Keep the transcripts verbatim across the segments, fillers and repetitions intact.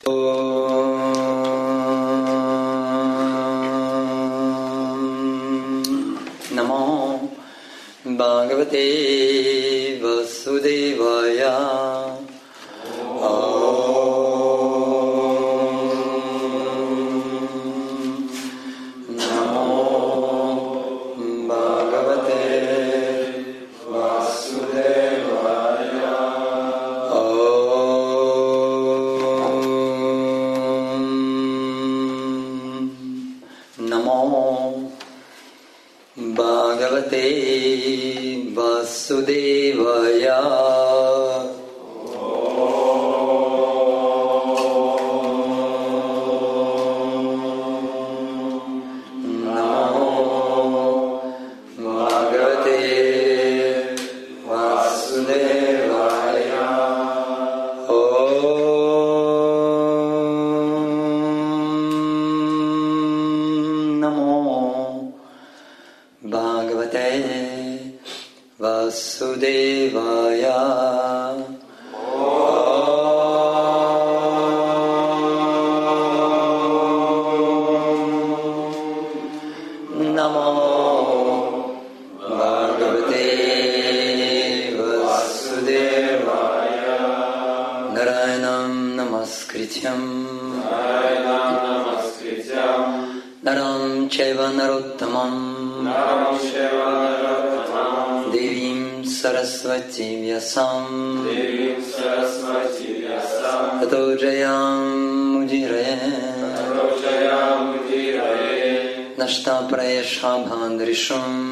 Namo Bhagavate Vasudevaya. Vasudevaya. Naram Chaiva Narottamam Devim Saraswati Vyasam Tato Jayam Mudiraye Nashta Prayesha Bhandrishum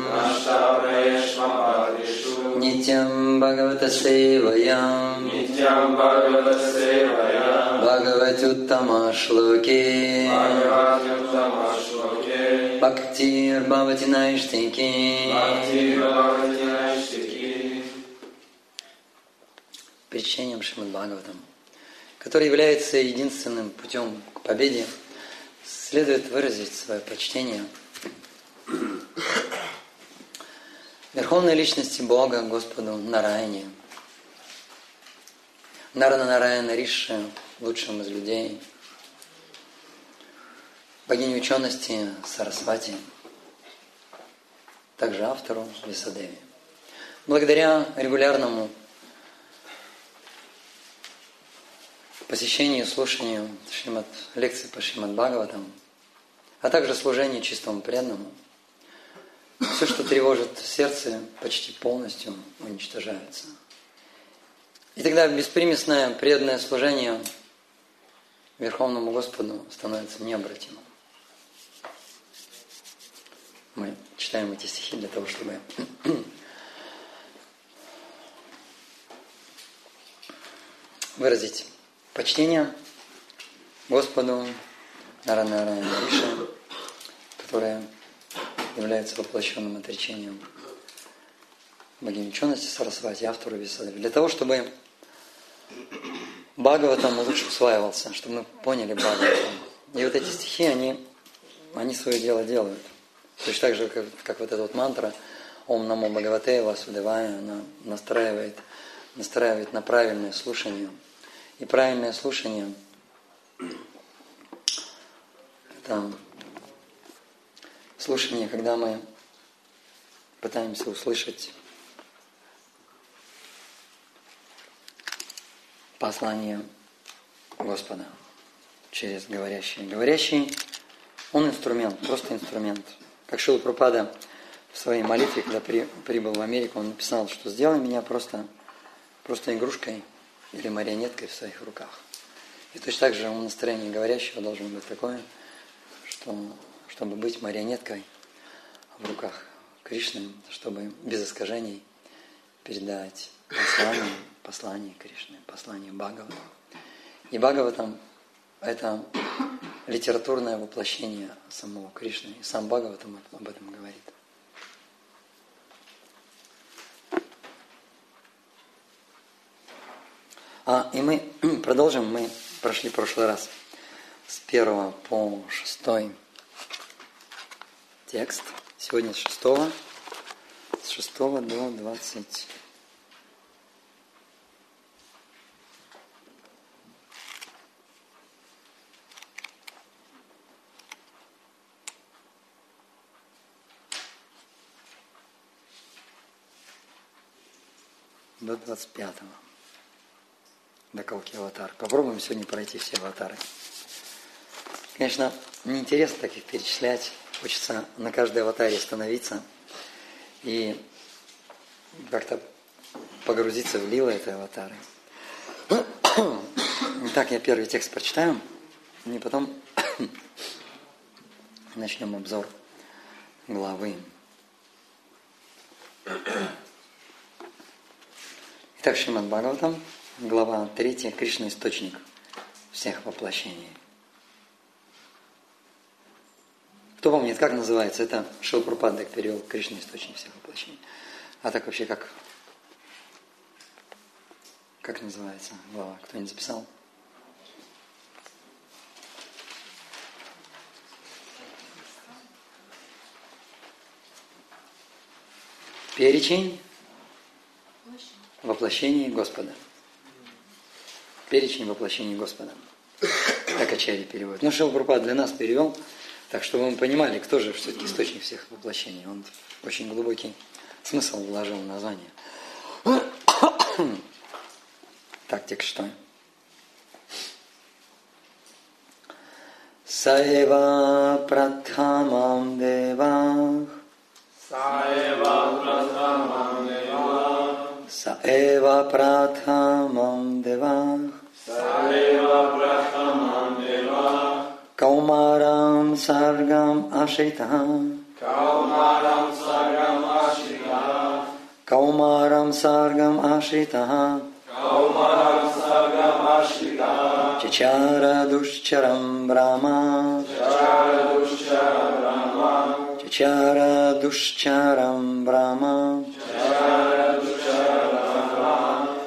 Nityam Bhagavata Sevayam Bhagavatyuttama Shloke Bhaktir Bhavati Naishtiki. Перед чтением Шримад Бхагаватам, который является единственным путем к победе, следует выразить свое почтение Верховной Личности Бога, Господу Нараяне, Нарана Нараяна Риши, лучшим из людей, богине учености Сарасвати, также автору Висадеви. Благодаря регулярному посещению и слушанию Шримад, лекций по Шримад Бхагаватам, а также служению чистому преданному, все, что тревожит сердце, почти полностью уничтожается. И тогда беспримесное преданное служение Верховному Господу становится необратимым. Мы читаем эти стихи для того, чтобы выразить почтение Господу Нараяна Нараяна Риши, которое является воплощенным отречением богини учености Сарасвати, автору Висадеви, для того, чтобы Бхагаватам лучше усваивался, чтобы мы поняли Бхагаватам. И вот эти стихи, они, они свое дело делают. Точно так же, как, как вот эта вот мантра Ом Намо Бхагавате Васудевая, она настраивает, настраивает на правильное слушание. И правильное слушание – это слушание, когда мы пытаемся услышать послание Господа через говорящий. Говорящий, он инструмент, просто инструмент. Как Шрила Прабхупада в своей молитве, когда при, прибыл в Америку, он написал, что сделай меня просто, просто игрушкой или марионеткой в своих руках. И точно так же настроение говорящего должно быть такое, что, чтобы быть марионеткой в руках Кришны, чтобы без искажений передать послание, послание Кришны, послание Бхагаватам. И Бхагаватам – это литературное воплощение самого Кришны. И сам Бхагаватам об этом говорит. А, и мы продолжим, мы прошли в прошлый раз с первого по шестой текст. Сегодня с шестого, с шестого до двадцать. до двадцать пятого. До Калки аватар. Попробуем сегодня пройти все аватары. Конечно, неинтересно так их перечислять. Хочется на каждой аватаре остановиться и как-то погрузиться в лилы этой аватары. Итак, я первый текст прочитаю, и потом начнем обзор главы. Итак, Шримад Бхагаватам, глава третья, Кришна источник всех воплощений. Кто помнит, как называется? Это Шрила Прабхупада перевел Кришна источник всех воплощений. А так вообще как? Как называется глава? Кто-нибудь записал? Перечень воплощений Господа. Перечень воплощений Господа. Так Ачарья переводит. Ну, Шрила Прабхупада для нас перевел, так чтобы мы понимали, кто же все-таки источник всех воплощений. Он очень глубокий смысл вложил в название. Так, текст что? Саева пратхамам девах. Саева пратхамам девах. Саева пратхамам девах. Саева пратхамам девах. Каумарам саргам ашритахам. Каумарам саргам ашритахам. Каумарам саргам ашритахам. Каумарам саргам ашритахам. Чачара душчарам брахма. Чачара душчарам брахма. Чачара душчарам брахма. Чачара душчарам брахма.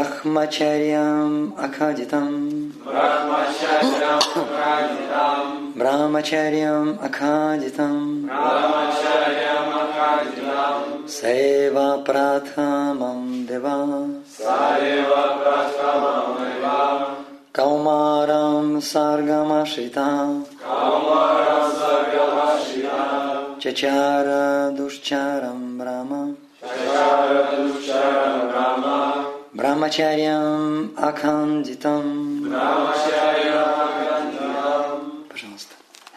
Брахмачарьям акадитам. Брахмачарьям акадитам. Брахмачарьям акадитам. Брахмачарьям акадитам. Сева пратхамам дева. Саева пратхамам дева. Каумарам саргам ашритам. Каумарам саргам ашритам. Чачара душчарам брахма. Чачара душчарам брахма. Брахмачарьям акандитам. Брахмачарьям акадитам. Пожалуйста.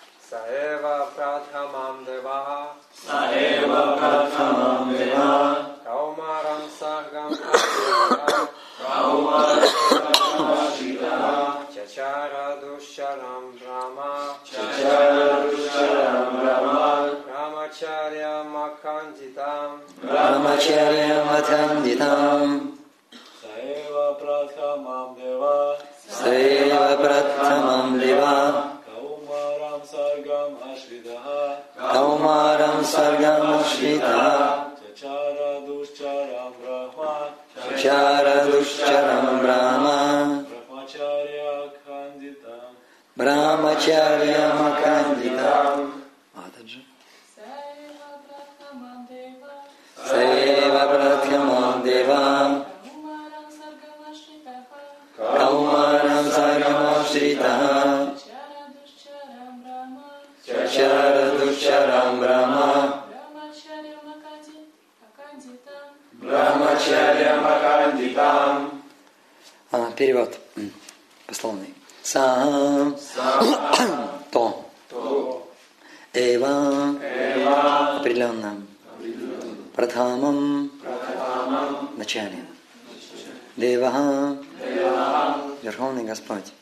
Саева пратхамам дева. Саева пратхамам дева. Каумарам саргам ашритахам. Каумарам саргам ашритахам. Чачара душчарам брахма. Чачара душчарам брахма. Брахмачарьям акандитам. Брахмачарьям акандитам. Саева пратхамам дева. Саева пратхамам дева. Каумарам саргам ашритахам. Каумарам саргам ашритахам. Чачара душчарам брахма. Чачара душчарам брахма. Брахмачарья акандитам. Брахмачарьям акандитам. Матаджи. Саева пратхамам дева. Саева пратхамам дева. Каумарам саргам ашритаха. Каумарам саргам ашритахам. Чачара душчарам брахма. Чачара душчарам брахма. Брахмачарьям акади- акандитам. Брахмачарьям акандитам. А, перевод пословный. Сам. То. То. Эва. Эва. Определенно. Пратхамам. Пратхамам. В начале. Дева. Дева. Верховный Господь.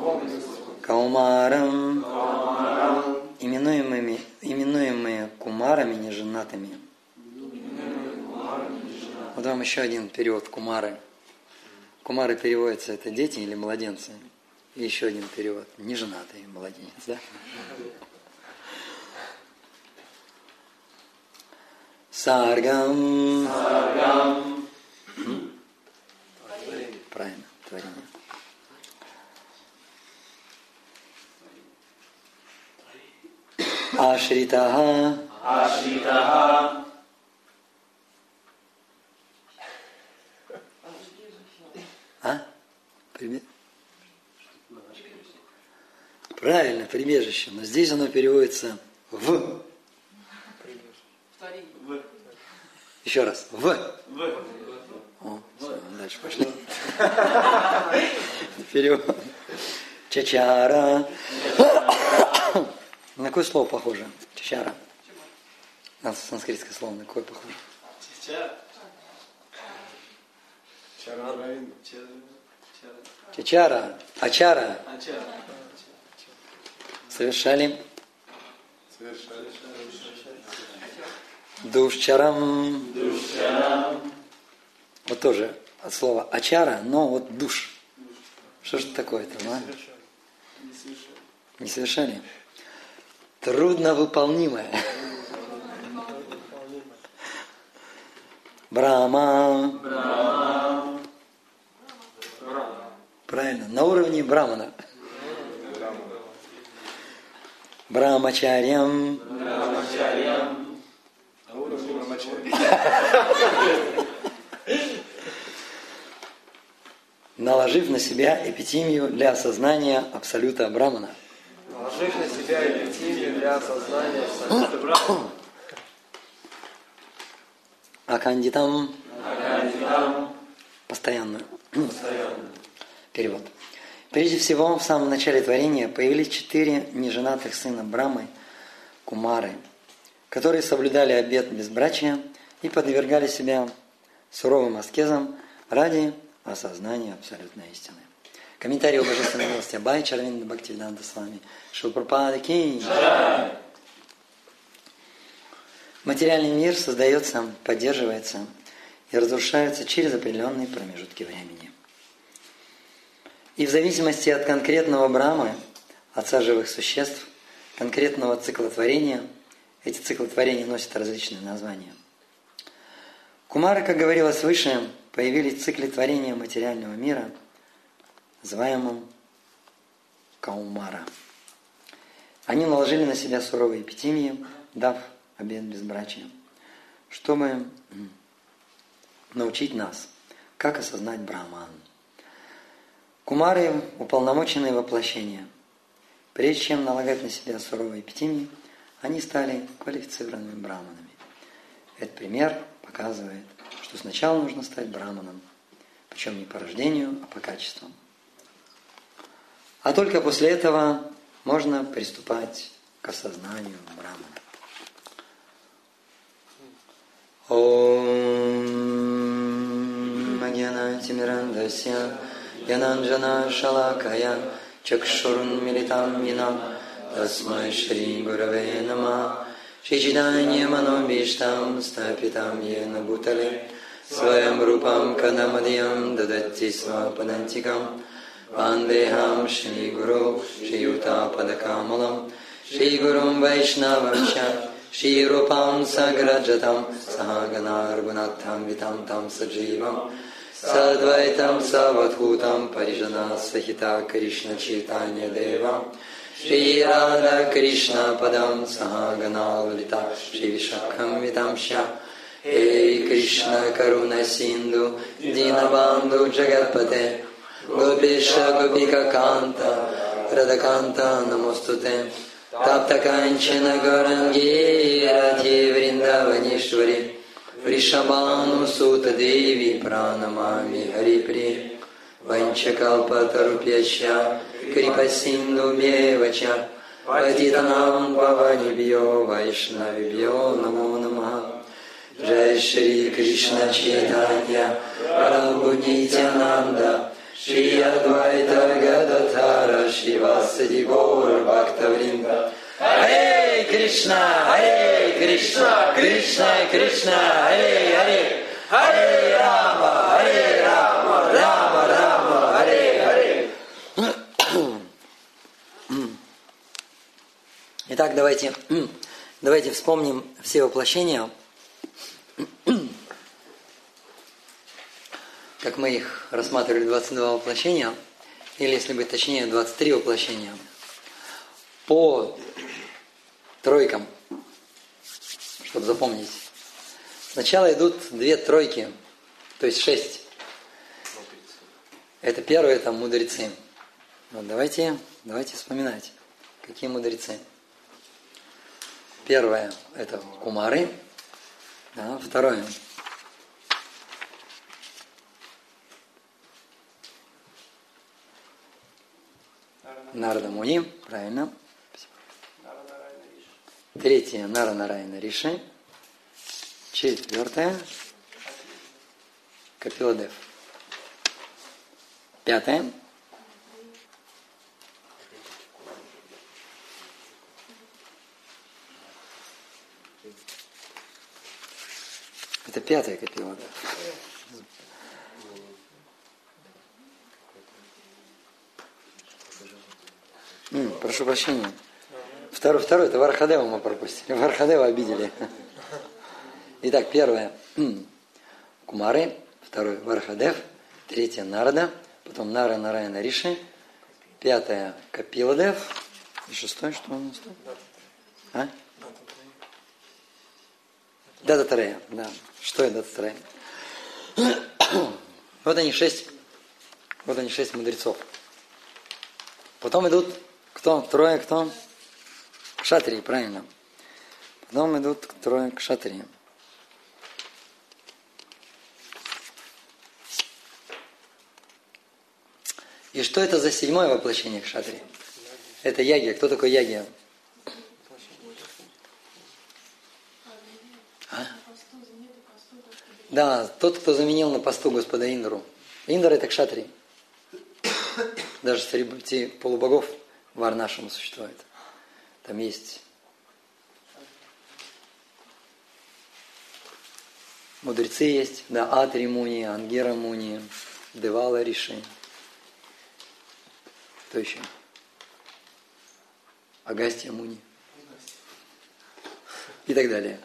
Каумарам. Каумарам. Именуемыми, именуемые кумарами неженатыми. Вот вам еще один перевод кумары. Кумары переводятся это дети или младенцы. И еще один перевод. Неженатый младенец, да? Саргам. Саргам. Правильно, творение. Ашритаха. Ашритаха. А? Прибе... Правильно, прибежище. Но здесь оно переводится в. Еще раз. В. В. О, дальше пошли. Вперед. Чачара. На какое слово похоже? Чачара. На санскритское слово на какое похоже? Чачара. Ачара. Совершали. Душчарам. Вот тоже от слова ачара, но вот душ. Что же такое-то, а? Не совершали. Трудно выполнимое. Брахма. Брахма. Правильно, на уровне брамана. Брахмачарьям. Брахмачарьям. На уровне брамачарья. Наложив на себя эпитимию для осознания абсолюта брамана. Наложив на себя эпитимию для осознания абсолюта брамана. Акандитам. Акандитам. Постоянную. Постоянно. Перевод. Прежде всего, в самом начале творения появились четыре неженатых сына Брамы, Кумары, которые соблюдали обет безбрачия и подвергали себя суровым аскезам ради осознания абсолютной истины. Комментарий о божественной милости Абай Чарвинда Бхактивиданта с вами. Шилпрапада Ки. Материальный мир создается, поддерживается и разрушается через определенные промежутки времени. И в зависимости от конкретного Брамы, Отца живых существ, конкретного циклотворения, эти циклотворения носят различные названия. Кумары, как говорилось выше, появились в цикле творения материального мира, называемом Каумара. Они наложили на себя суровые эпитимии, дав обет безбрачия, чтобы научить нас, как осознать Брахман. Кумары – уполномоченные воплощения. Прежде чем налагать на себя суровые эпитимии, они стали квалифицированными браманами. Этот пример показывает, что сначала нужно стать браманом, причем не по рождению, а по качествам. А только после этого можно приступать к осознанию брамана. Ом Агьянатимирандасья Янанджана Шалакая Чакшурун Милитам Минам Тасмай Шри Гураве Нама Шичидание Манобиштам Стапитам Йена Бутале Своям Рупам Канамадьям Дадати Свапанантикам Вандехам Шри Гуру Шри Юта Падакамалам Шри Гурум Вайшнавамча Шри Рупам Саграджатам Сагана Ргунатам Витам Там Садживам Садвайтам Савадхутам Парижана Сахита Кришна Читания Дева Шри Рада Кришна Падам Сагана Лалита Шри Вишакхам Витамша Эй Кришна Каруна Синду Динабанду Джагатпате Гопиша Гопика Канта Радаканта Намостуте Таптаканчана Горанги Радхи Вриндаванишвари Вришабану Сута Деви Пранамами Харипри Ванчакалпатарупьяча Крипасинду Бевача Патитанам Паванибьо Вайшнавибьо Намо Намаха Джай Шри Кришна Чайтанья Прабху Нитянанда Шри Адвайта Гададхара Шривасади Гора Бхактавринда Харе Кришна, Харе Кришна, Кришна Кришна, Харе Харе, Харе Рама, Харе Рама, Рама Рама, Харе Харе. Итак, давайте, давайте вспомним все воплощения, как мы их рассматривали, двадцать два воплощения, или, если быть точнее, двадцать три воплощения, по тройкам, чтобы запомнить. Сначала идут две тройки, то есть шесть. Это первые, это мудрецы. Вот давайте, давайте вспоминать, какие мудрецы. Первое – это кумары. Да, второе Нарада Муни, правильно. Третье Нара Нараяна Риши. Четвертое Капиладев. Пятое это пятое Капиладев. М, прошу прощения. Второй, второй, это Вархадева мы пропустили. Вархадева обидели. Итак, первое Кумары, второй Вархадев, третье Нарада, потом Нара Нараяна Риши, пятое Капиладев, и шестое, что у нас тут? А? Дататарея, да. Что это Дататарея? Вот они шесть, вот они шесть мудрецов. Потом идут кто? Трое кто? Кшатрии, правильно. Потом идут трое кшатрии. И что это за седьмое воплощение кшатрии? Это Ягия. Кто такой Ягия? А? Да, тот, кто заменил на посту Господа Индру. Индра это кшатрий. Даже среди полубогов Варнашама существует. Там есть мудрецы есть, да, Атри Муни, Ангера Муни, Девала Риши. Кто еще? Агастья Муни. И так далее.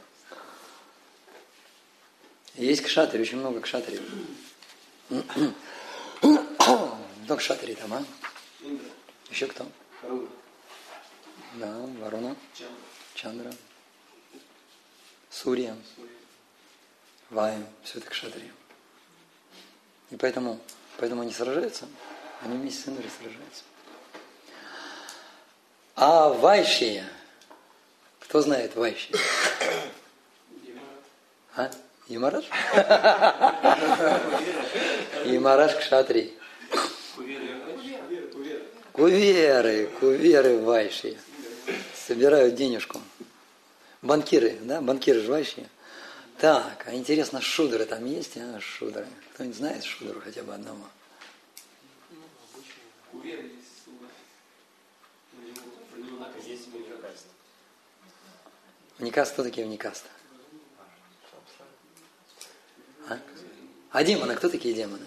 Есть кшатри, очень много кшатри. Много кшатри там, а? Еще кто? Да, Варуна, Чандра, Сурья, Ваю, все это кшатри. И поэтому, поэтому они сражаются, они вместе с Индрой сражаются. А Вайшия, кто знает Вайшия? А? Ямараш? Ямараш кшатри. Куверы, куверы Вайшия. Собирают денежку. Банкиры, да? Банкиры же Вайшия. Так, а интересно, шудры там есть, а? Шудры. Кто-нибудь знает шудру хотя бы одного? Уникаст, кто такие уникасты? А? а демоны, кто такие демоны?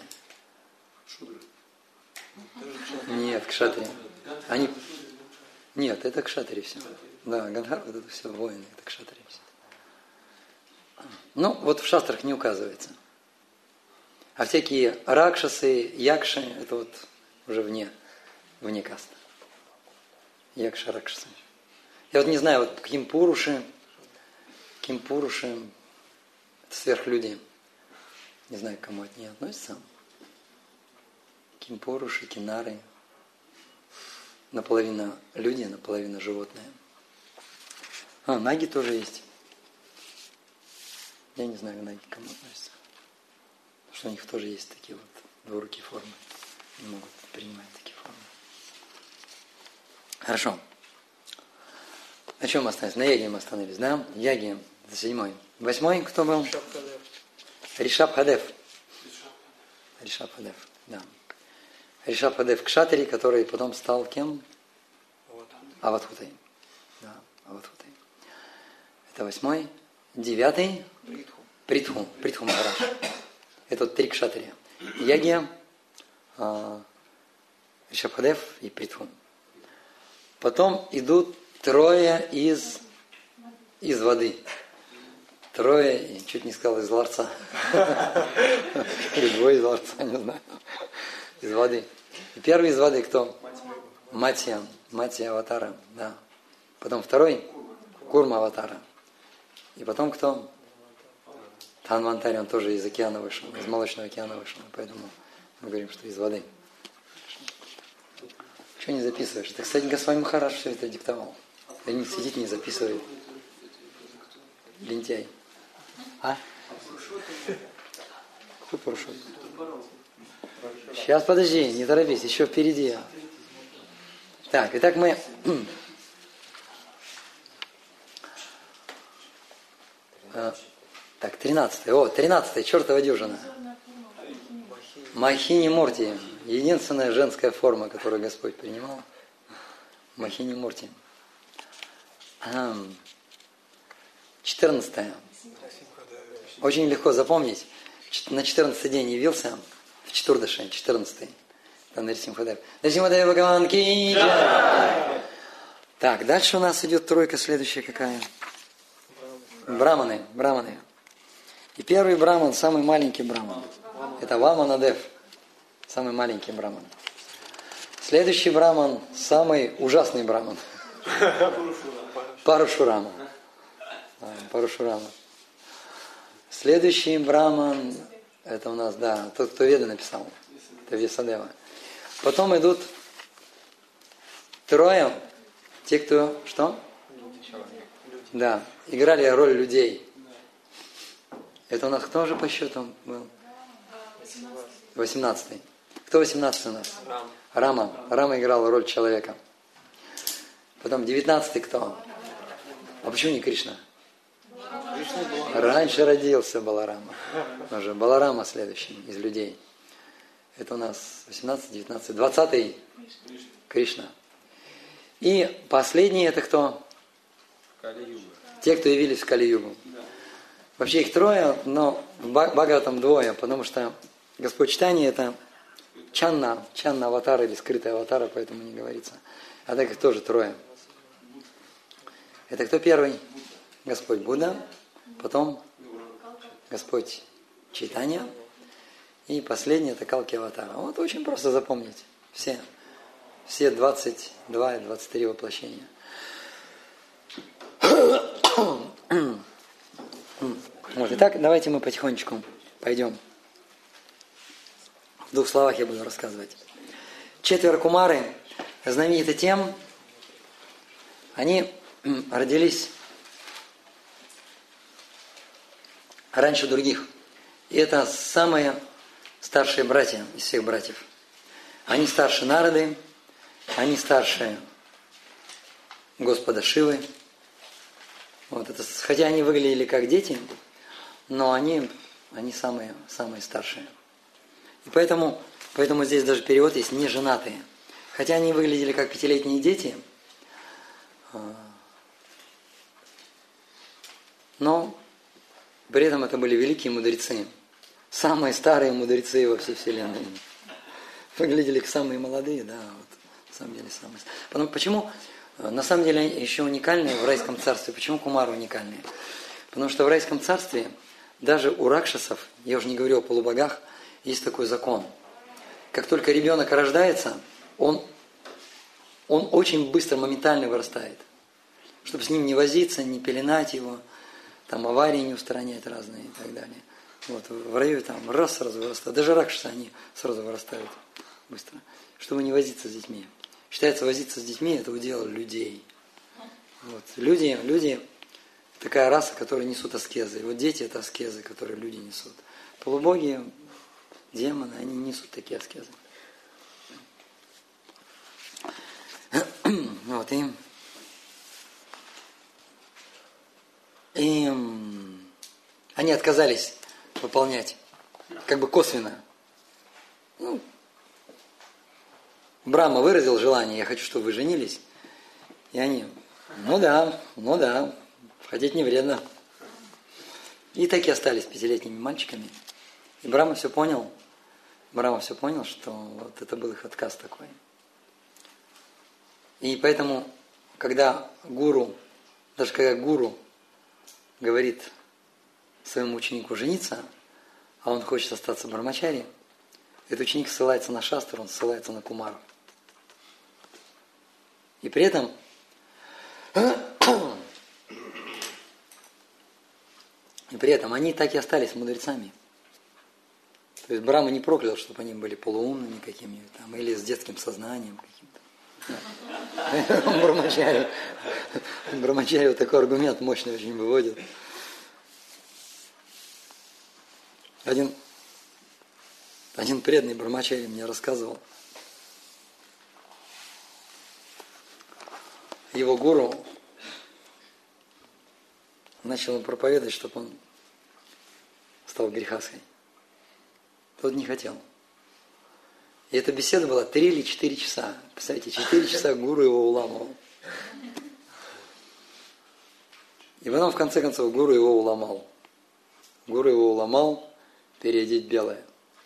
Нет, кшатри. Они... Нет, это кшатри все. Да, Гандхар, вот это все воины, это кшатри все. Ну, вот в шастрах не указывается. А всякие ракшасы, якши, это вот уже вне, вне каста. Якша, ракшасы. Я вот не знаю, вот кимпуруши, кимпуруши, это сверхлюди. Не знаю, к кому это не относится. Кимпуруши, кинары. Наполовину люди, наполовину животные. А, наги тоже есть. Я не знаю, наги к кому относятся. Потому что у них тоже есть такие вот двурукие формы. Они могут принимать такие формы. Хорошо. На чем мы остановились? На Яге мы остановились, да? Яги, это седьмой. Восьмой кто был? Ришаб Хадев. Ришаб Хадев, да. Ришаб Хадев кшатри, который потом стал кем? Аватхутой. Да, Аватхутой. Это восьмой. Девятый. Притху. Притху Махарадж. Это вот три кшатрия. Ягия, Ришаб Хадев и Притху. Потом идут трое из, из воды. Трое, чуть не сказал, из ларца. Или двое из ларца, не знаю. Из воды. И первый из воды кто? Матья. Матья Аватара, да. Потом второй Курма Аватара. И потом кто? Танвантари, он тоже из океана вышел, из молочного океана вышел. Поэтому мы говорим, что из воды. Чего не записываешь? Это, кстати, Госвами Махарадж все это диктовал. И не сидит, не записывает. Лентяй. А? Какой Пурушот? Сейчас, подожди, не торопись, еще впереди. Так, итак, мы... Так, тринадцатый. О, тринадцатый, чертова дюжина. Махини Мурти. Единственная женская форма, которую Господь принимал. Махини Мурти. четырнадцатое. Очень легко запомнить. На четырнадцатый день явился в Четурдаше, четырнадцатый. Там Нарисимхадев. Нарисимхадев Бхагаван ки джай. Так, дальше у нас идет тройка, следующая какая? Браманы, браманы. И первый браман, самый маленький браман. Это Ваманадев. Самый маленький браман. Следующий браман, самый ужасный браман. Парашурама. Парашурама. Следующий браман, это у нас, да, тот, кто Веды написал. Это Весадева. Потом идут трое, те, кто, что? Да, играли роль людей. Это у нас кто же по счету был? восемнадцатый. Кто восемнадцатый у нас? Рама. Рама играла роль человека. Потом девятнадцатый кто? А почему не Кришна? Раньше родился Баларама. Уже Баларама следующий из людей. Это у нас восемнадцатый, девятнадцатый, двадцатый Кришна. И последний это кто? Те, кто явились в Кали-югу. Вообще их трое, но в Бхагаватам двое, потому что Господь Чайтанья это Чанна, Чанна аватара или скрытая аватара, поэтому не говорится. А так их тоже трое. Это кто первый? Господь Будда, потом Господь Чайтанья, и последний это Калки аватара. Вот очень просто запомнить все, все двадцать два и двадцать три воплощения. Вот, итак, давайте мы потихонечку пойдем. В двух словах я буду рассказывать. Четверо кумары знамениты тем, они родились раньше других. И это самые старшие братья из всех братьев. Они старше Нарады, они старше Господа Шивы. Вот это, хотя они выглядели как дети, но они, они самые, самые старшие. И поэтому, поэтому здесь даже перевод есть «неженатые». Хотя они выглядели как пятилетние дети, но при этом это были великие мудрецы. Самые старые мудрецы во всей Вселенной. Выглядели как самые молодые, да, вот, на самом деле самые. Потому, почему, на самом деле, еще уникальные в райском царстве. Почему кумары уникальные? Потому что в райском царстве даже у ракшасов, я уже не говорю о полубогах, есть такой закон. Как только ребенок рождается, он, он очень быстро, моментально вырастает. Чтобы с ним не возиться, не пеленать его, там аварии не устранять разные и так далее. Вот, в раю там раз сразу вырастают. Даже ракшасы, они сразу вырастают быстро. Чтобы не возиться с детьми. Считается, возиться с детьми – это удел людей. Вот. Люди, люди – такая раса, которая несут аскезы. И вот дети – это аскезы, которые люди несут. Полубоги, демоны, они несут такие аскезы. Вот, и, и они отказались выполнять, как бы косвенно. Ну, Брахма выразил желание, я хочу, чтобы вы женились. И они, ну да, ну да, хотеть не вредно. И так и остались пятилетними мальчиками. И Брахма все понял, Брахма все понял, что вот это был их отказ такой. И поэтому, когда гуру, даже когда гуру говорит своему ученику жениться, а он хочет остаться брамачари, этот ученик ссылается на шастру, он ссылается на кумару. И при этом и при этом они так и остались мудрецами. То есть Брахма не проклял, чтобы они были полуумными какими-нибудь там, или с детским сознанием каким-то. Брамачари. Брамачари вот такой аргумент мощный очень выводит. Один, один преданный брамачари мне рассказывал. его гуру начал ему проповедовать, чтобы он стал грехаской. Тот не хотел. И эта беседа была три или четыре часа. Представляете, четыре часа гуру его уламывал. И потом, в конце концов, гуру его уломал. Гуру его уломал переодеть белое.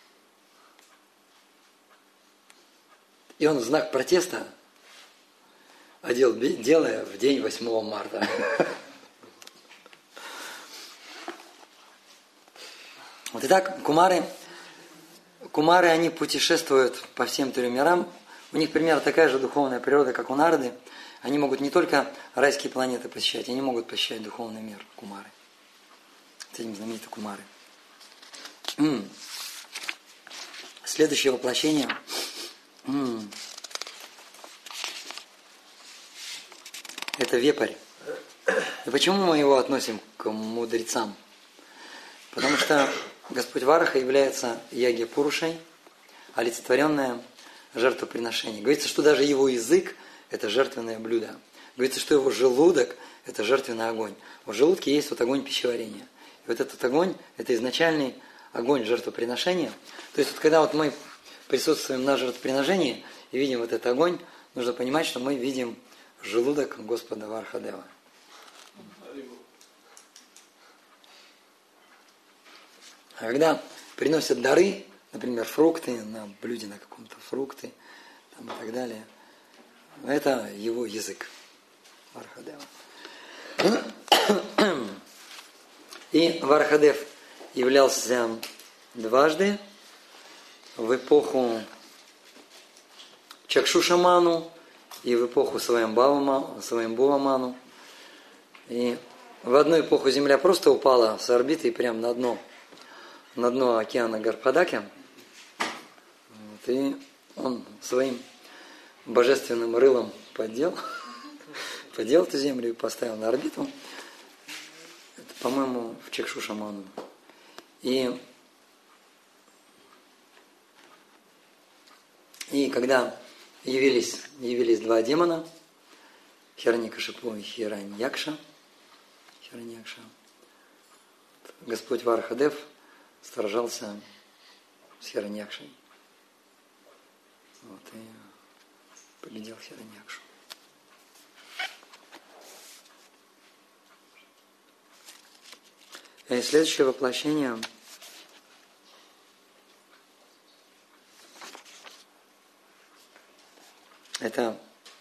И он в знак протеста одел белое в день восьмого марта. Вот итак, кумары, кумары, они путешествуют по всем трем мирам. У них примерно такая же духовная природа, как у Нарды. Они могут не только райские планеты посещать, они могут посещать духовный мир, кумары. С этим знаменитые кумары. М-м. Следующее воплощение. М-м. Это вепрь. И почему мы его относим к мудрецам? Потому что Господь Вараха является яги-пурушей, олицетворенное жертвоприношение. Говорится, что даже его язык – это жертвенное блюдо. Говорится, что его желудок – это жертвенный огонь. В желудке есть вот огонь пищеварения. И вот этот огонь – это изначальный огонь жертвоприношения. То есть, вот когда вот мы присутствуем на жертвоприношении и видим вот этот огонь, нужно понимать, что мы видим желудок Господа Варахадева. А когда приносят дары, например, фрукты, на блюде на каком-то фрукты там, и так далее, это его язык Варахадева. И Варахадев являлся дважды в эпоху Чакшушаману и в эпоху Сваямбхува-ману. И в одну эпоху Земля просто упала с орбиты и прямо на дно, на дно океана Гарбхадаки. Вот, и он своим божественным рылом поддел, поддел эту Землю и поставил на орбиту. Это, по-моему, в Чакшушаману. И, и когда явились, явились два демона, Хираньякашипу и Хираньякша, Хираньякша, Господь Варахадев сражался с Хираньякшей. Вот, и победил Хираньякшу. И следующее воплощение это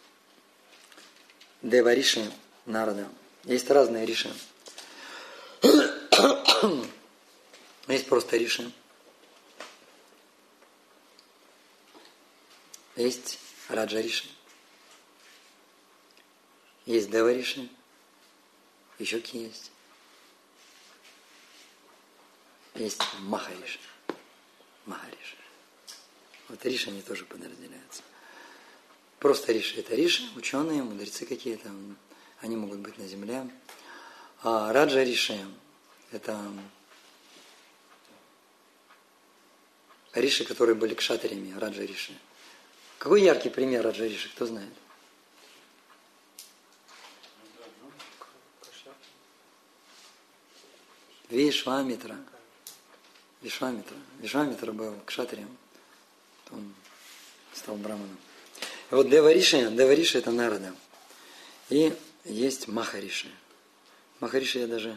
Дева Риши Нарада. Есть разные риши. Есть просто риши. Есть Раджа Риши. Есть Дева Риши. Еще какие есть. Есть Махариши. Махариши. Вот риши они тоже подразделяются. Просто риши – это риши, ученые, мудрецы какие-то, они могут быть на земле. А Раджа Риши – это риши, которые были кшатриями, Раджа Риши. Какой яркий пример Раджа Риши, кто знает? Вишвамитра. Вишвамитра. Вишвамитра был кшатрием, он стал браманом. И вот Дева Риши, Дева Риши это Нарада. И есть Махариши. Махариши я даже...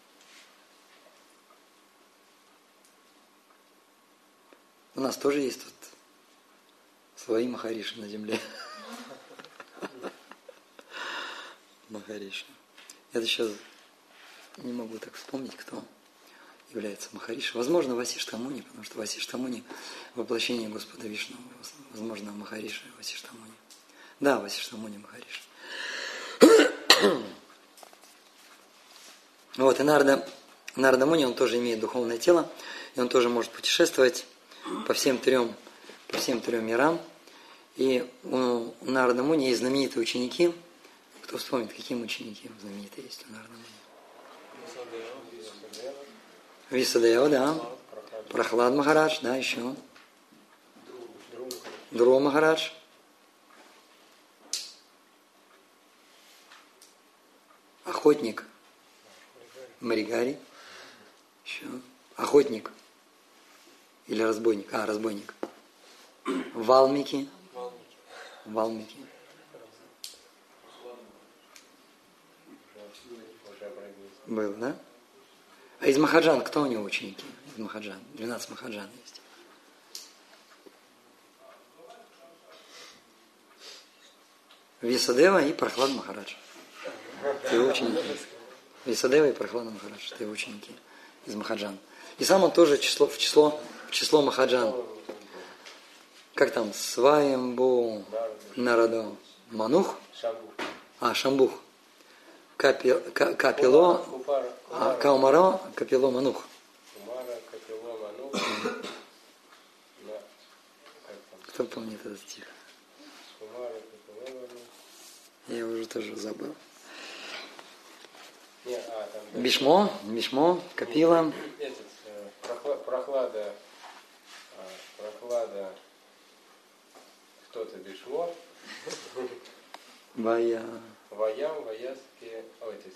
У нас тоже есть тут свои Махариши на земле. Махариши. Я сейчас не могу так вспомнить, кто является Махариши. Возможно, Васиштха-муни, потому что Васиштха-муни воплощение Господа Вишну. Возможно, Махариши, Васиштха-муни. Да, Васиштха-муни, Махариши. Вот, и Нарада, Нарада Муни, он тоже имеет духовное тело, и он тоже может путешествовать по всем трем, по всем трем мирам. И у Нарада Муни есть знаменитые ученики. Кто вспомнит, какие ученики знаменитые есть у Нарада Муни? Висадева, да. Прохлад Махарадж, да, еще. Друва Махарадж. охотник Маригари, еще охотник или разбойник, а, разбойник, Валмики, Валмики. Был, да? А из Махаджан кто у него ученики? Из Махаджан. двенадцать Махаджан есть. Висадева и Прохлад Махарадж. Это его ученики. Висадева и Прохлад Махарадж. Это его ученики из Махаджан. И сам он тоже число, в, число, в число Махаджан. Как там? Сваямбу Нарадо Манух? А, Шамбух. Капи, ка, капило, а, Каумаро, Капило Манух. Кто помнит этот стих? Я его уже тоже забыл. Бишмо, Бишмо, Капила. Этот, прохлада, прохлада, кто-то Бишмо. Вая. Ваям, Ваяски, ой, то есть,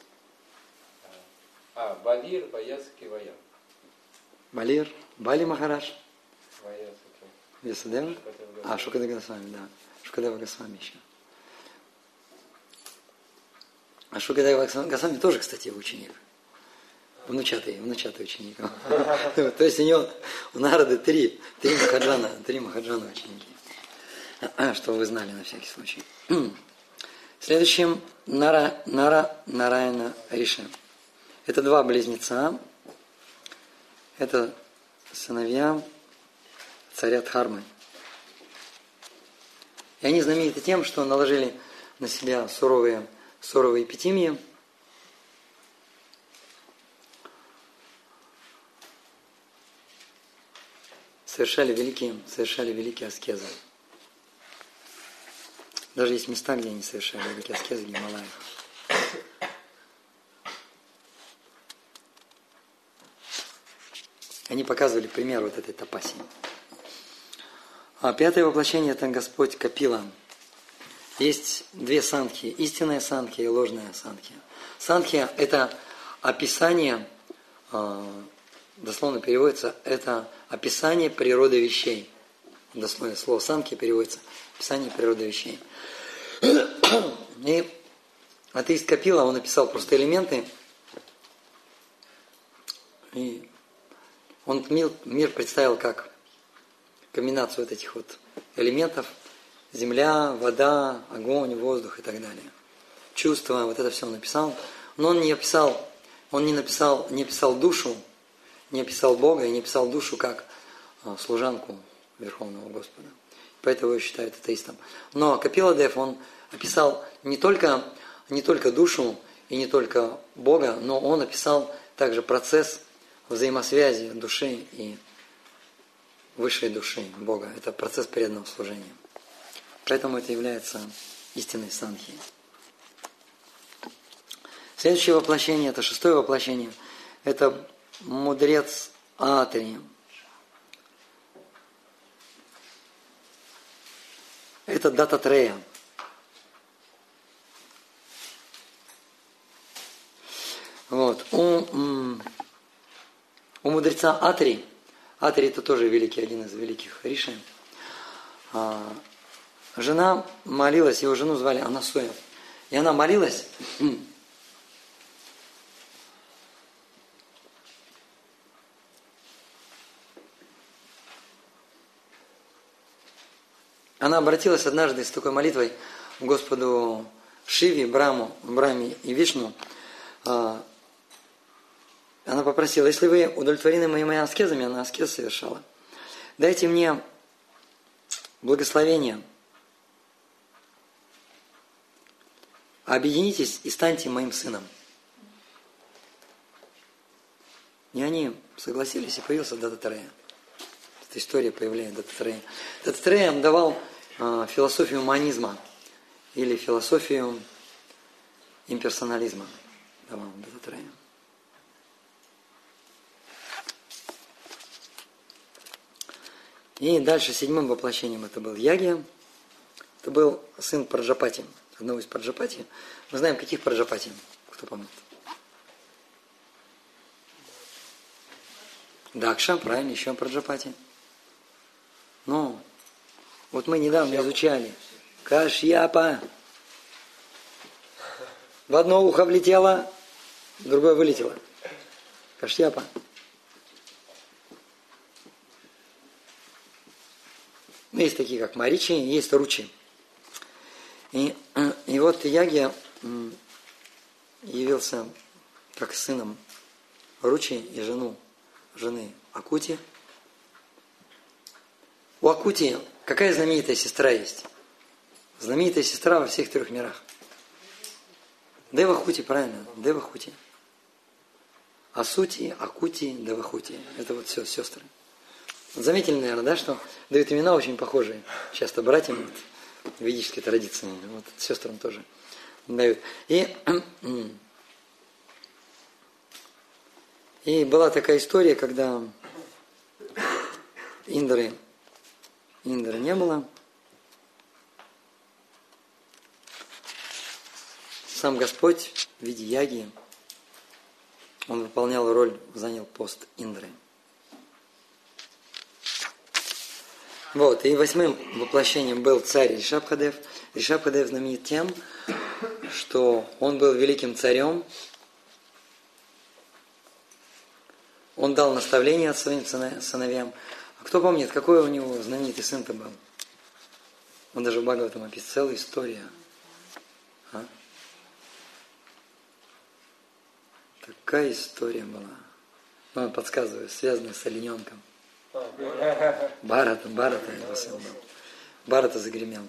а, Балир, Ваяски, Ваям. Балир, Бали Махарадж. Ваяски. Висадева? А, Шукадева Госвами, да. Шукадева Госвами еще. А Шукадева Госвами тоже, кстати, ученик. Внучатый, внучатый ученик. То есть у него, у Нарады три, три Махаджана, три Махаджана ученики. Чтобы вы знали на всякий случай. Следующим Нара, Нара Нараяна Риши. Это два близнеца. Это сыновья царя Дхармы. И они знамениты тем, что наложили на себя суровые, суровые эпитимии. Совершали великие, совершали великие аскезы. Даже есть места, где они совершали великие аскезы в Гималаях. Они показывали пример вот этой тапасии. А пятое воплощение – это Господь Капила. Есть две санхи – истинная санхи и ложная санхи. Санхи – это описание, дословно переводится, это описание природы вещей. Дословно слово санхи переводится описание природы вещей. И атеист Капила, он написал просто элементы, и он мир, мир представил как комбинацию вот этих вот элементов: земля, вода, огонь, воздух и так далее. Чувства, вот это все он написал. Но он не описал, он не написал, не описал душу, не описал Бога и не описал душу как служанку Верховного Господа. Поэтому его считают атеистом. Но Капиладев, он описал не только, не только душу и не только Бога, но он описал также процесс взаимосвязи души и высшей души Бога. Это процесс преданного служения. Поэтому это является истинной санхи. Следующее воплощение, это шестое воплощение, это мудрец Атри. Это Дататрея. Вот. У, у мудреца Атри, Атри это тоже великий, один из великих риши, жена молилась, его жену звали Анасуя, и она молилась, она обратилась однажды с такой молитвой к Господу Шиве, Браму, Браме и Вишну. Она попросила: если вы удовлетворены моими аскезами, она аскез совершала, дайте мне благословение, объединитесь и станьте моим сыном. И они согласились, и появился Дататрея. Эта история появляет Дататрея. Дататрея давал э, философию монизма или философию имперсонализма. Давал Дататрея. И дальше седьмым воплощением это был Яги. Это был сын Праджапати, одного из Праджапати. Мы знаем, каких Праджапати. кто помнит? Дакша, правильно, еще Праджапати. Ну, вот мы недавно изучали. Кашьяпа. В одно ухо влетело, в другое вылетело. Кашьяпа. Есть такие, как Маричи, есть Ручи. И, и вот Яги явился как сыном Ручи и жену, жены Акути. У Акути какая знаменитая сестра есть? Знаменитая сестра во всех трех мирах. Девахути, правильно, Девахути. Асути, Акути, Девахути. Это вот все сестры. Заметили, наверное, да, что дают имена очень похожие. Часто братьям в ведической традиции, вот сестрам тоже дают. И, и была такая история, когда Индры, Индры не было. Сам Господь в виде Яги, он выполнял роль, занял пост Индры. Вот, и восьмым воплощением был царь Ришабхадев. Ришабхадев знаменит тем, что он был великим царем. Он дал наставления своим сыновьям. А кто помнит, какой у него знаменитый сын-то был? Он даже в Бхагаватам описал, целая история. А? Такая история была. Ну, он подсказывает, связанная с олененком. Барата, Барата его сын был. Барата загремел.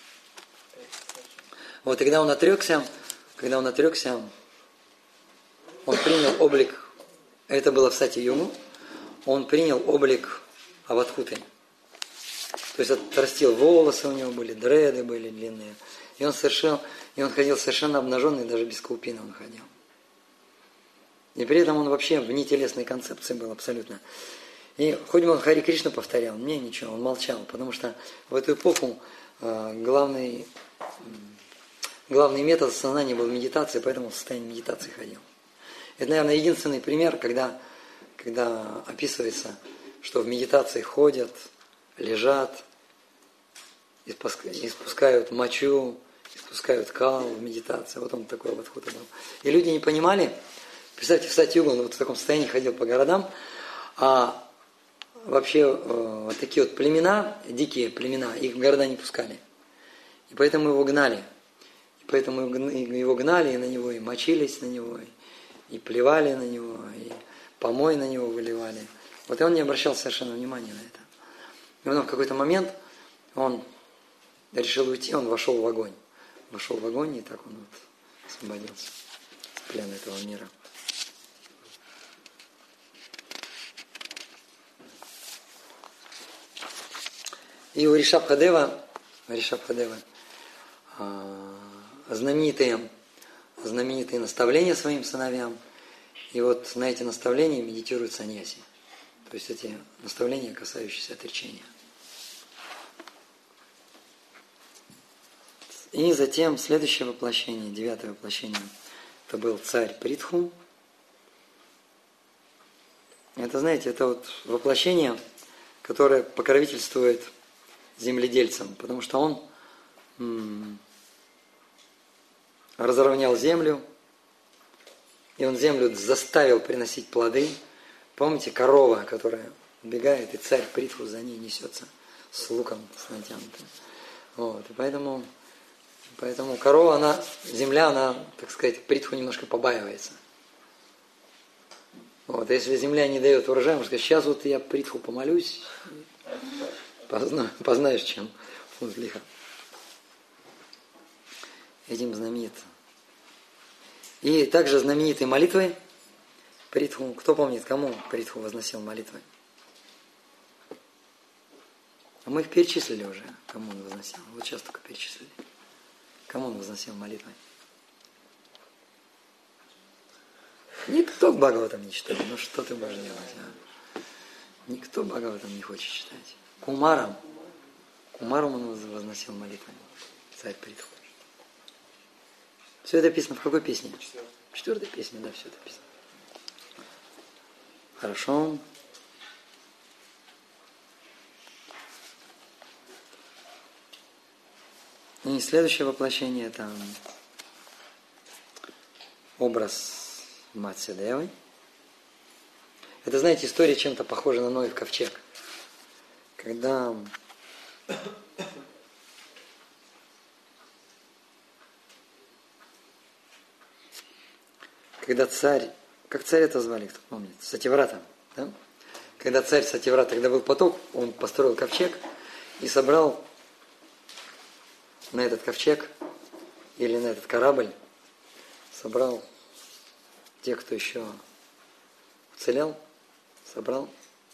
Вот, и когда он отрекся, когда он отрекся, он принял облик, это было в Сати-Югу, он принял облик Аватхуты. То есть отрастил волосы, у него были дреды, были длинные. И он совершил, и он ходил совершенно обнаженный, даже без каупина он ходил. И при этом он вообще в нетелесной концепции был абсолютно. И хоть бы он Хари Кришна повторял, мне ничего, он молчал, потому что в эту эпоху э, главный, э, главный метод сознания был медитация, поэтому он в состоянии медитации ходил. Это, наверное, единственный пример, когда, когда описывается, что в медитации ходят, лежат, испускают мочу, испускают кал в медитации. Вот он такой вот ход был. И люди не понимали, представьте, в Сати-Югу он вот в таком состоянии ходил по городам, а вообще э, вот такие вот племена, дикие племена, их в города не пускали. И поэтому его гнали. И поэтому его гнали, и на него и мочились на него, и, и плевали на него, и помой на него выливали. Вот и он не обращал совершенно внимания на это. И потом в какой-то момент он решил уйти, он вошел в огонь. Вошел в огонь, и так он вот освободился с плена этого мира. И у Ришабхадева, Ришабхадева э, знаменитые, знаменитые наставления своим сыновьям. И вот на эти наставления медитируют саньяси. То есть эти наставления, касающиеся отречения. И затем следующее воплощение, девятое воплощение, это был царь Притху. Это, знаете, это вот воплощение, которое покровительствует земледельцам, потому что он м- разровнял землю, и он землю заставил приносить плоды. Помните, корова, которая убегает, и царь Притху за ней несется с луком, с натянутым. Вот, и поэтому, поэтому корова, она, земля, она, так сказать, Притху немножко побаивается. Вот, если земля не дает урожая, можно сказать, сейчас вот я Притху помолюсь, Позна, познаешь, чем фунт лиха. Этим знаменит. И также знаменитые молитвы Притху. Кто помнит, кому Притху возносил молитвы? А мы их перечислили уже, кому он возносил. Вот сейчас только перечислили. Кому он возносил молитвы? Никто Бхагаватам не читает. Ну что ты будешь делать, а? Никто Бхагаватам не хочет читать. Кумарам. Кумарам он возносил молитвы. Царь Притху. Все это описано в какой песне? Четвертый. В четвертой песне, да, все это описано. Хорошо. И следующее воплощение это образ Матсядевы. Это, знаете, история чем-то похожа на Ноев ковчег. Когда когда царь, как царь это звали, кто помнит, Сативрата, да? Когда царь Сативрата, когда был потоп, он построил ковчег и собрал на этот ковчег или на этот корабль, собрал тех, кто еще уцелел, собрал.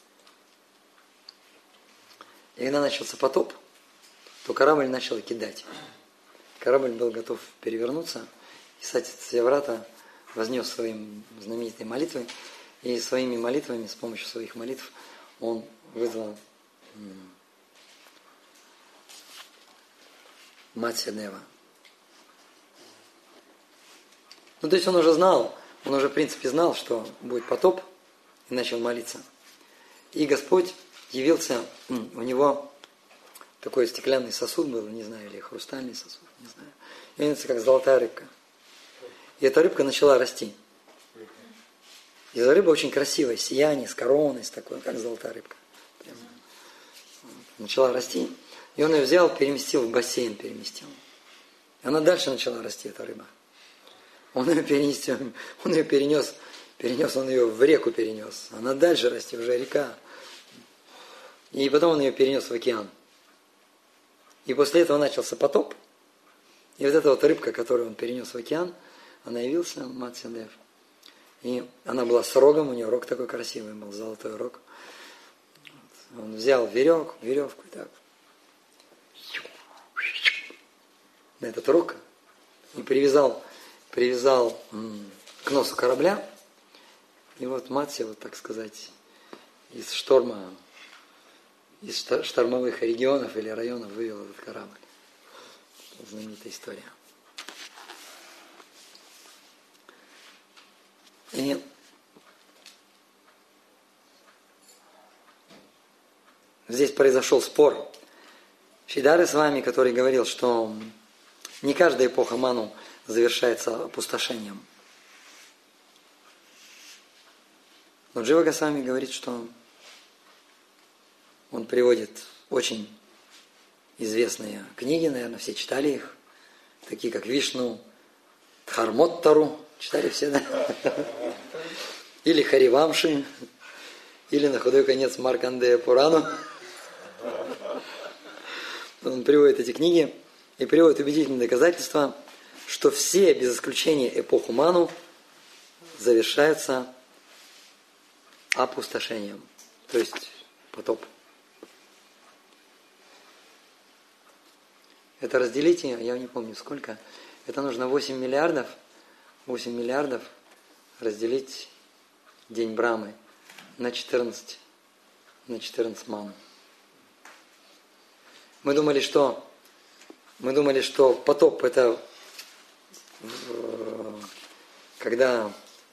И когда начался потоп, то корабль начал кидать. Корабль был готов перевернуться, и Сативрата вознес своим знаменитой молитвой, и своими молитвами, с помощью своих молитв, он вызвал Матсядева. Ну, то есть он уже знал, он уже в принципе знал, что будет потоп, и начал молиться. И Господь явился, у него такой стеклянный сосуд был, не знаю, или хрустальный сосуд, не знаю. И он как золотая рыбка. И эта рыбка начала расти. И эта рыба очень красивая, сияние, с короной, с такой, как золотая рыбка. Прямо. Начала расти. И он ее взял, переместил в бассейн, переместил. И она дальше начала расти, эта рыба. Он ее перенес, он ее перенес, перенес, он ее в реку перенес. Она дальше растет, уже река. И потом он ее перенес в океан. И после этого начался потоп. И вот эта вот рыбка, которую он перенес в океан, она явился, Матсядев. И она была с рогом, у нее рог такой красивый был, золотой рог. Он взял веревку, веревку и так. На этот рог и привязал, привязал м, к носу корабля. И вот Матсия, вот так сказать, из шторма, из штормовых регионов или районов вывел этот корабль. Знаменитая история. И здесь произошел спор Шидары с вами, который говорил, что не каждая эпоха Ману завершается опустошением. Но Джива Госвами говорит, что он приводит очень известные книги, наверное, все читали их, такие как Вишну, Дхармоттару, читали все, да? Или Харивамши, или на худой конец Маркандея Пурану. Он приводит эти книги и приводит убедительные доказательства, что все, без исключения эпоху Ману, завершаются опустошением, то есть потоп. Это разделите, я не помню сколько, это нужно восемь миллиардов, восемь миллиардов разделить день Брамы на четырнадцать, на четырнадцать ману. Мы думали, что мы думали, что потоп это когда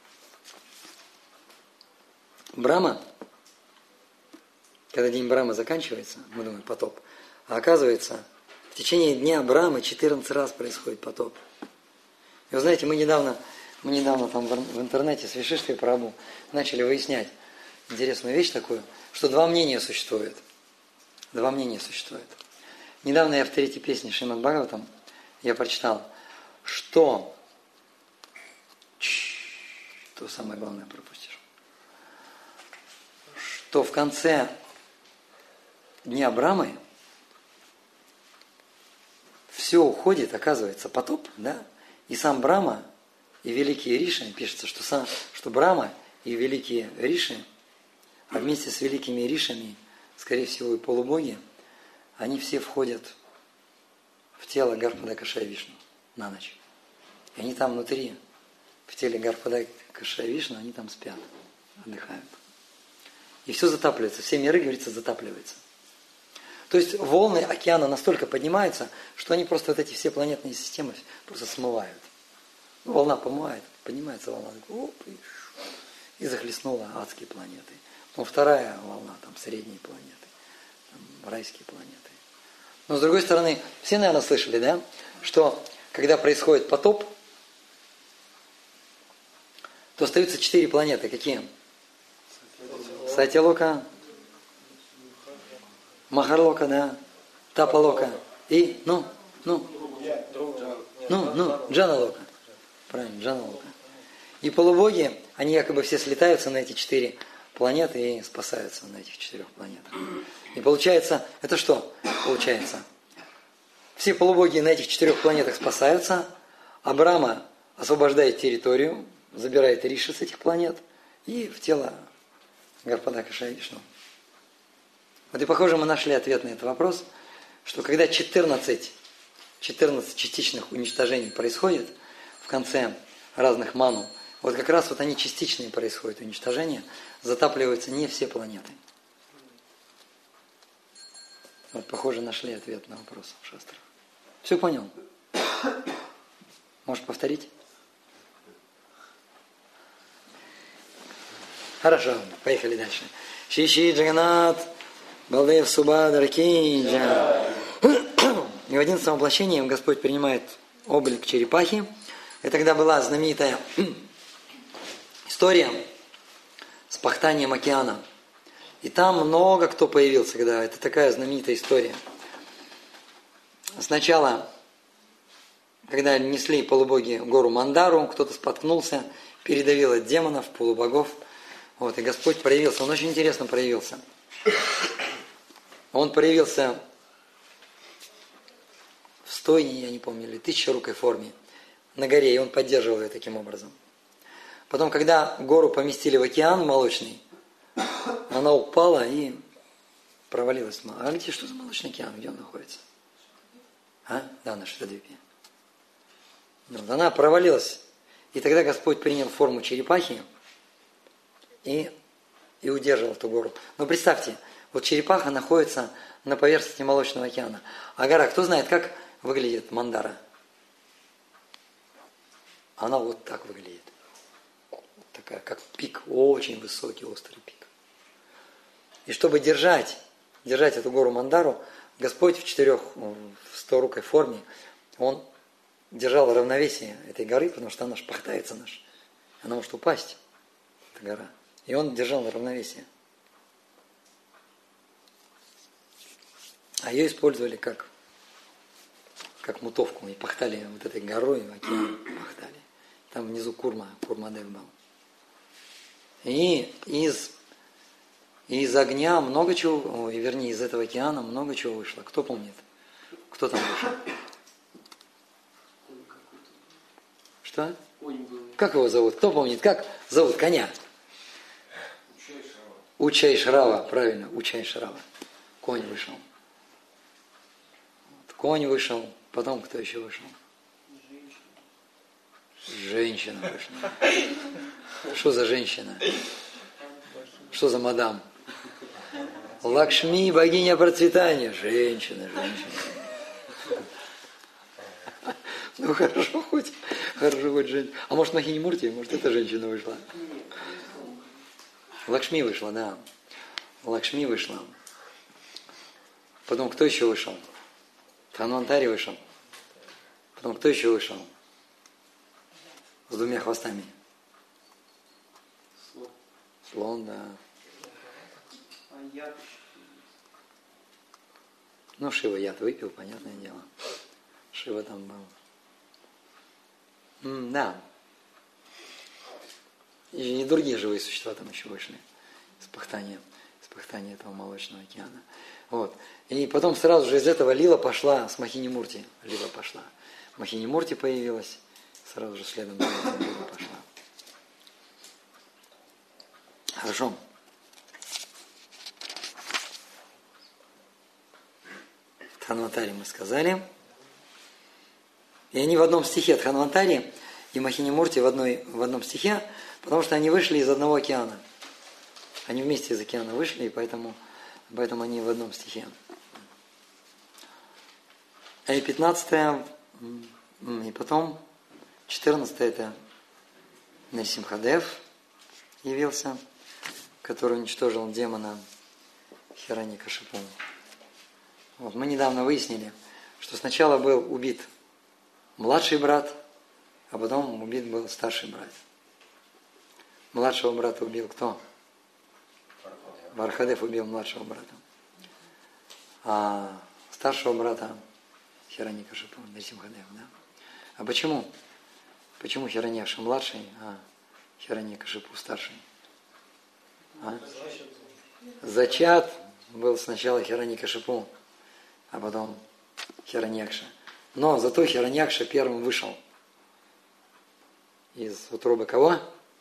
Брама, когда день Брамы заканчивается, мы думаем потоп, а оказывается в течение дня Брамы четырнадцать раз происходит потоп. И вы знаете, мы недавно, мы недавно там в интернете с Вишиштой Прабху начали выяснять интересную вещь такую, что два мнения существует. Два мнения существует. Недавно я в третьей песне Шримад Бхагаватам я прочитал, что... Что самое главное пропустишь? Что в конце дня Брамы все уходит, оказывается, потоп, да? И сам Брама, и великие Риши, пишется, что, сам, что Брама и великие Риши, а вместе с великими Ришами, скорее всего, и полубоги, они все входят в тело Гарпадакашая Вишну на ночь. И они там внутри, в теле Гарпадакашая Вишну, они там спят, отдыхают. И все затапливается, все миры, говорится, затапливаются. То есть волны океана настолько поднимаются, что они просто вот эти все планетные системы просто смывают. Волна помывает, поднимается волна, оп, и, и захлестнула адские планеты. Ну, вторая волна, там, средние планеты, там, райские планеты. Но, с другой стороны, все, наверное, слышали, да, что когда происходит потоп, то остаются четыре планеты. Какие? Сатьялока, Махарлока, да, Тапалока и, ну, ну, ну, ну, Джаналока. Правильно, Джаналока. И полубоги, они якобы все слетаются на эти четыре планеты и спасаются на этих четырех планетах. И получается, это что получается? Все полубоги на этих четырех планетах спасаются, а Брахма освобождает территорию, забирает риши с этих планет и в тело Гарпадака Вишну. Вот и похоже, мы нашли ответ на этот вопрос, что когда четырнадцать, четырнадцать частичных уничтожений происходит в конце разных ману, вот как раз вот они частичные происходят уничтожения, затапливаются не все планеты. Вот, похоже, нашли ответ на вопрос в шастрах. Все понял? Можешь повторить? Хорошо, поехали дальше. Шиши Джаганат, Балдев Субадра Кинджа. И в одиннадцатом воплощении Господь принимает облик черепахи. И тогда была знаменитая история с пахтанием океана. И там много кто появился, когда это такая знаменитая история. Сначала, когда несли полубоги гору Мандару, кто-то споткнулся, передавил от демонов, полубогов. Вот, и Господь проявился. Он очень интересно проявился. Он проявился в стойне, я не помню, или тысячерукой форме на горе, и он поддерживал ее таким образом. Потом, когда гору поместили в океан молочный, она упала и провалилась. А где что за молочный океан? Где он находится? А? Да, на Шитадвипе. Вот, она провалилась. И тогда Господь принял форму черепахи и, и удерживал эту гору. Но представьте, вот черепаха находится на поверхности молочного океана. А гора, кто знает, как выглядит Мандара? Она вот так выглядит. Такая, как пик, очень высокий, острый пик. И чтобы держать, держать эту гору Мандару, Господь в четырех, в сторукой форме, Он держал равновесие этой горы, потому что она шпахтается наш. Она может упасть, эта гора. И Он держал равновесие. А ее использовали как, как мутовку. И пахтали вот этой горой в океан. Пахтали. Там внизу Курма, Курмадев был. И из, из огня много чего, ой, вернее, из этого океана много чего вышло. Кто помнит? Кто там вышел? Что? Как его зовут? Кто помнит? Как зовут коня? Учай-Шрава, правильно, Учай-Шрава. Конь вышел. Конь вышел. Потом кто еще вышел? Женщина вышла. Что за женщина? Что за мадам? Лакшми, богиня процветания. Женщина, женщина. Ну хорошо хоть, хорошо хоть женщина. А может Махини Мурти, может эта женщина вышла? Лакшми вышла, да. Лакшми вышла. Потом кто еще вышел? Ханвантари вышел. Потом кто еще вышел? С двумя хвостами. Слон. Слон, да. А яд? Ну, Шива яд выпил, понятное дело. Шива там был. М, да. И, и другие живые существа там еще вышли. С пахтания, с пахтания этого молочного океана. Вот. И потом сразу же из этого Лила пошла, с Махини Мурти Лила пошла. Махини Мурти появилась. Сразу же следом за этим Лила пошла. Хорошо. Дханвантари мы сказали. И они в одном стихе, Дханвантари и Махини Мурти в, одной, в одном стихе, потому что они вышли из одного океана. Они вместе из океана вышли, и поэтому, поэтому они в одном стихе. И пятнадцатое, и потом четырнадцатое это Нарсимхадев явился, который уничтожил демона Хираньякашипу. Вот, мы недавно выяснили, что сначала был убит младший брат, а потом убит был старший брат. Младшего брата убил кто? Вархадев убил младшего брата. А старшего брата Хираньякашипу, Нарсимхадев, да? А почему? Почему Хираньякша младший, а Хираньякашипу старший? А? Зачат был сначала Хираньякашипу, а потом Хираньякша. Но зато Хираньякша первым вышел из утробы кого?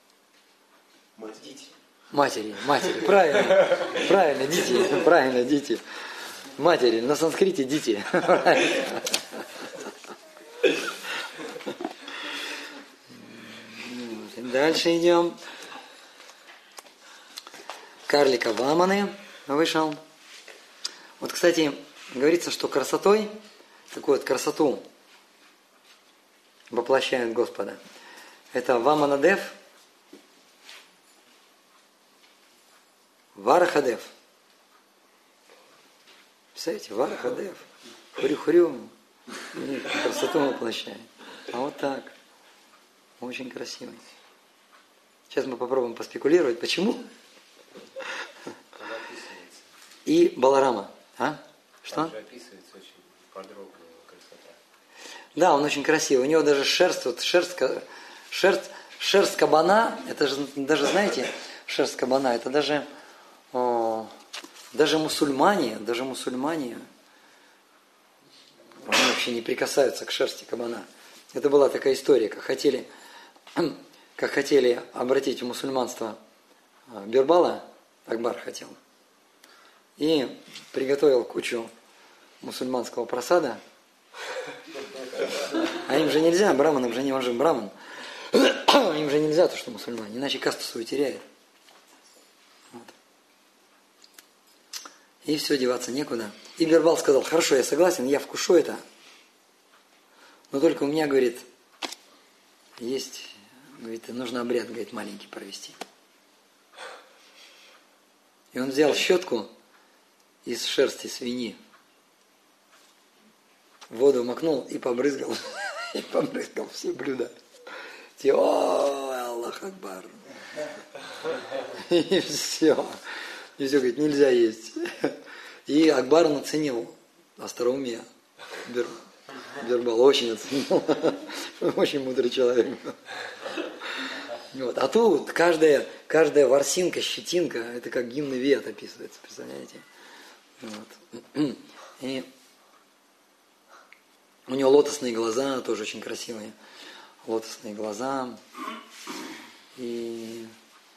Дети. Матери, матери, правильно, правильно, дети, правильно, дети. Матери, на санскрите дети. Дальше идем. Карлика Ваманы вышел. Вот, кстати, говорится, что красотой, такую вот красоту воплощают Господа. Это Ваманадев, Варахадев. Представляете, Варахадев, хурю-хурю, красоту воплощает. А вот так. Очень красивый. Сейчас мы попробуем поспекулировать, почему. И Баларама. А? Что? Там же описывается очень подробно его красота. Да, он очень красивый. У него даже шерсть, вот шерсть, шерсть, шерсть кабана, это же, даже, знаете, шерсть кабана, это даже, о, даже мусульмане, даже мусульмане, они вообще не прикасаются к шерсти кабана. Это была такая история, как хотели, как хотели обратить в мусульманство Бирбала, Акбар хотел, и приготовил кучу мусульманского просада. А им же нельзя, браманам же не, он же браман. Им же нельзя то, что мусульмане, иначе касту свою теряет. Вот. И все, деваться некуда. И Бирбал сказал: хорошо, я согласен, я вкушу это. Но только у меня, говорит, есть, говорит, нужно обряд, говорит, маленький провести. И он взял щетку из шерсти свиньи, воду макнул и побрызгал, и побрызгал все блюда. Те, о, Аллах Акбар. И все. И все, говорит, нельзя есть. И Акбар он оценил остроумие. Бир, Бирбал очень оценил. Очень мудрый человек. Вот. А тут каждая, каждая ворсинка, щетинка, это как гимн Вет описывается, представляете? Вот. И у него лотосные глаза, тоже очень красивые. Лотосные глаза. И,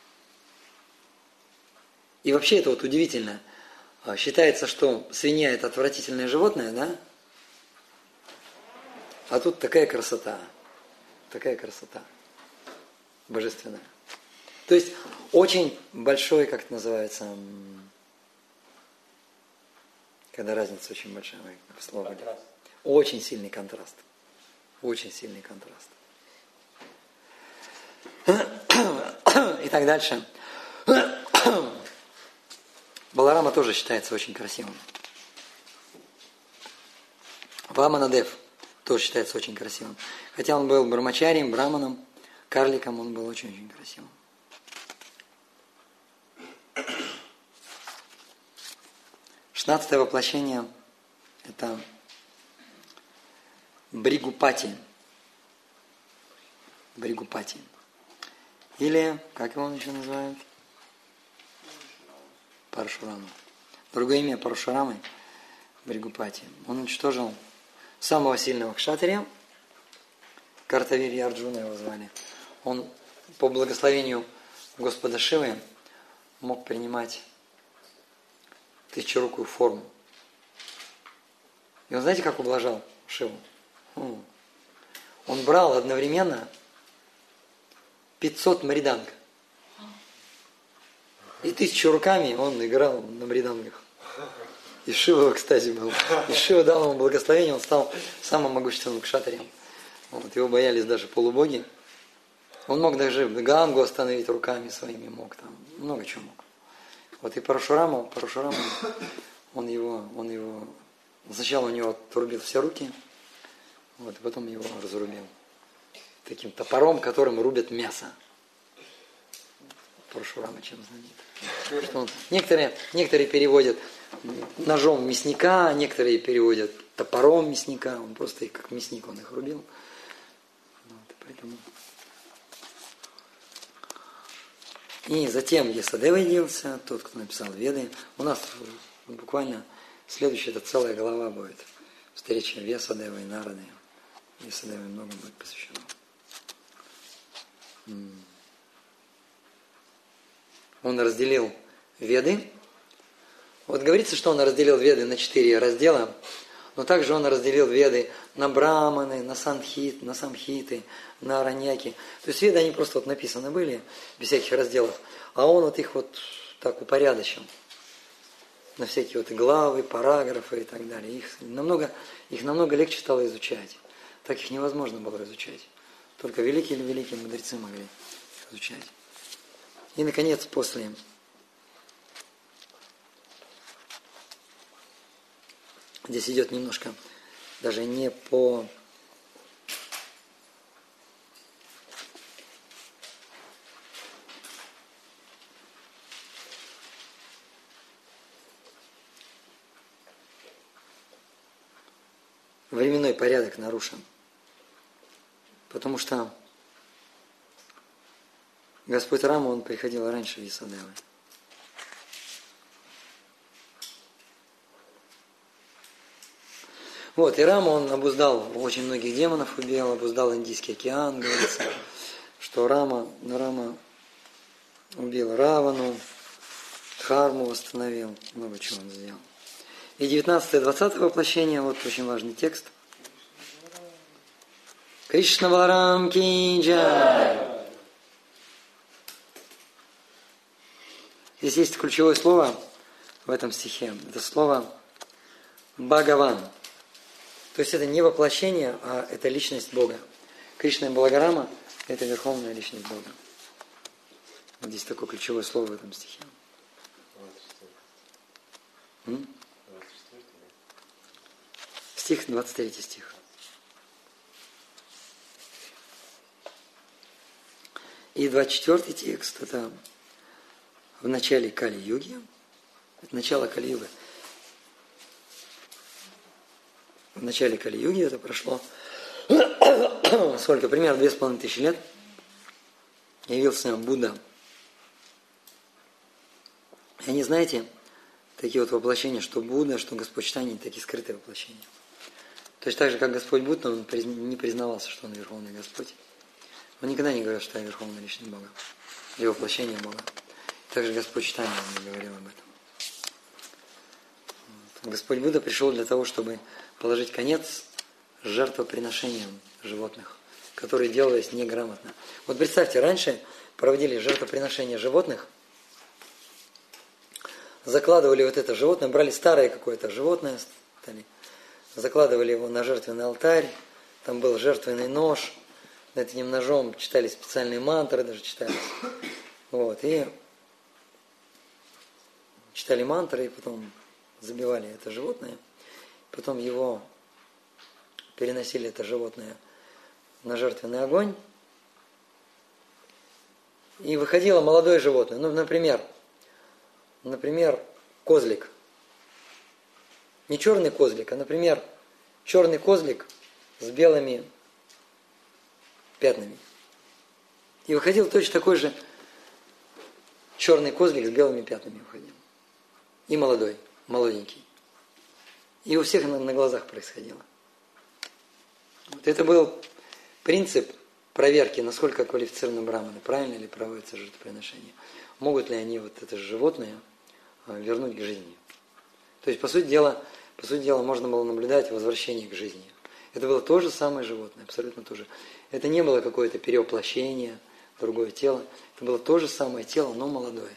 и вообще это вот удивительно. Считается, что свинья это отвратительное животное, да? А тут такая красота. Такая красота. Божественная. То есть очень большой, как это называется, когда разница очень большая, в слове. Контраст. Очень сильный контраст. Очень сильный контраст. И так дальше. Баларама тоже считается очень красивым. Ваманадев тоже считается очень красивым. Хотя он был брамачарием, браманом, карликом, он был очень-очень красивым. Шестнадцатое воплощение – это Бригупати. Бригупати. Или, как его еще называют? Парашурама. Другое имя Парашурамы – Бригупати. Он уничтожил самого сильного кшатрия, Картавирья Арджуна его звали. Он по благословению Господа Шивы мог принимать тысячерукую форму. И он знаете, как ублажал Шиву? Он брал одновременно пятьсот мриданг. И тысячу руками он играл на мридангах. И Шива в экстазе был. И Шива дал ему благословение, он стал самым могущественным кшатрием. Вот, его боялись даже полубоги. Он мог даже Гангу остановить руками своими, мог там, много чего мог. Вот и Парашурама, Парашурама, он его, он его, сначала у него отрубил все руки, вот, и потом его разрубил таким топором, которым рубят мясо. Парашурама чем знаменит. Что он, некоторые, некоторые переводят ножом мясника, некоторые переводят топором мясника, он просто их, как мясник, он их рубил. Вот, поэтому... И затем Ясадева явился, тот, кто написал Веды. У нас буквально следующая, это целая глава будет. Встреча Весадевы и Нарады. Ясадеве много будет посвящено. Он разделил Веды. Вот говорится, что он разделил Веды на четыре раздела, но также он разделил Веды на браманы, на санхит, на самхиты, на араньяки. То есть Веды, они просто вот написаны были, без всяких разделов, а он вот их вот так упорядочил. На всякие вот главы, параграфы и так далее. Их намного, их намного легче стало изучать. Так их невозможно было изучать. Только великие или великие мудрецы могли их изучать. И, наконец, после... Здесь идет немножко, даже не по... Временной порядок нарушен. Потому что Господь Рама, он приходил раньше Висадевы. Вот, и Рама, он обуздал, очень многих демонов убил, обуздал Индийский океан, говорится, что Рама, Рама убил Равану, Дхарму восстановил, много чего он сделал. И девятнадцатое-двадцатое воплощение, вот очень важный текст. Кришна Баларам ки джай. Здесь есть ключевое слово в этом стихе. Это слово Бхагаван. То есть это не воплощение, а это личность Бога. Кришна и Балагарама – это верховная личность Бога. Вот здесь такое ключевое слово в этом стихе. М? Стих, двадцать третий стих. И двадцать четвёртый текст – это в начале Кали-юги. Это начало Кали-юга. В начале Кали-юги это прошло сколько? Примерно две с половиной тысячи лет. Явился Будда. И они, знаете, такие вот воплощения, что Будда, что Господь Чайтанья, такие скрытые воплощения. То есть так же, как Господь Будда, он не признавался, что он Верховный Господь. Он никогда не говорил, что я Верховная Личность Бога. Или воплощение Бога. Также Господь Чайтанья не говорил об этом. Вот. Господь Будда пришел для того, чтобы положить конец жертвоприношениям животных, которые делались неграмотно. Вот представьте, раньше проводили жертвоприношения животных, закладывали вот это животное, брали старое какое-то животное, закладывали его на жертвенный алтарь, там был жертвенный нож, над этим ножом читали специальные мантры, даже читались. Вот, и читали мантры, и потом забивали это животное, потом его переносили, это животное, на жертвенный огонь, и выходило молодое животное. Ну, например, например, козлик. Не черный козлик, а, например, черный козлик с белыми пятнами. И выходил точно такой же черный козлик с белыми пятнами выходил. И молодой, молоденький. И у всех на, на глазах происходило. Вот это был принцип проверки, насколько квалифицированы браманы, правильно ли проводятся жертвоприношения. Могут ли они вот это животное вернуть к жизни. То есть, по сути дела, по сути дела, можно было наблюдать возвращение к жизни. Это было то же самое животное, абсолютно то же. Это не было какое-то перевоплощение, другое тело. Это было то же самое тело, но молодое.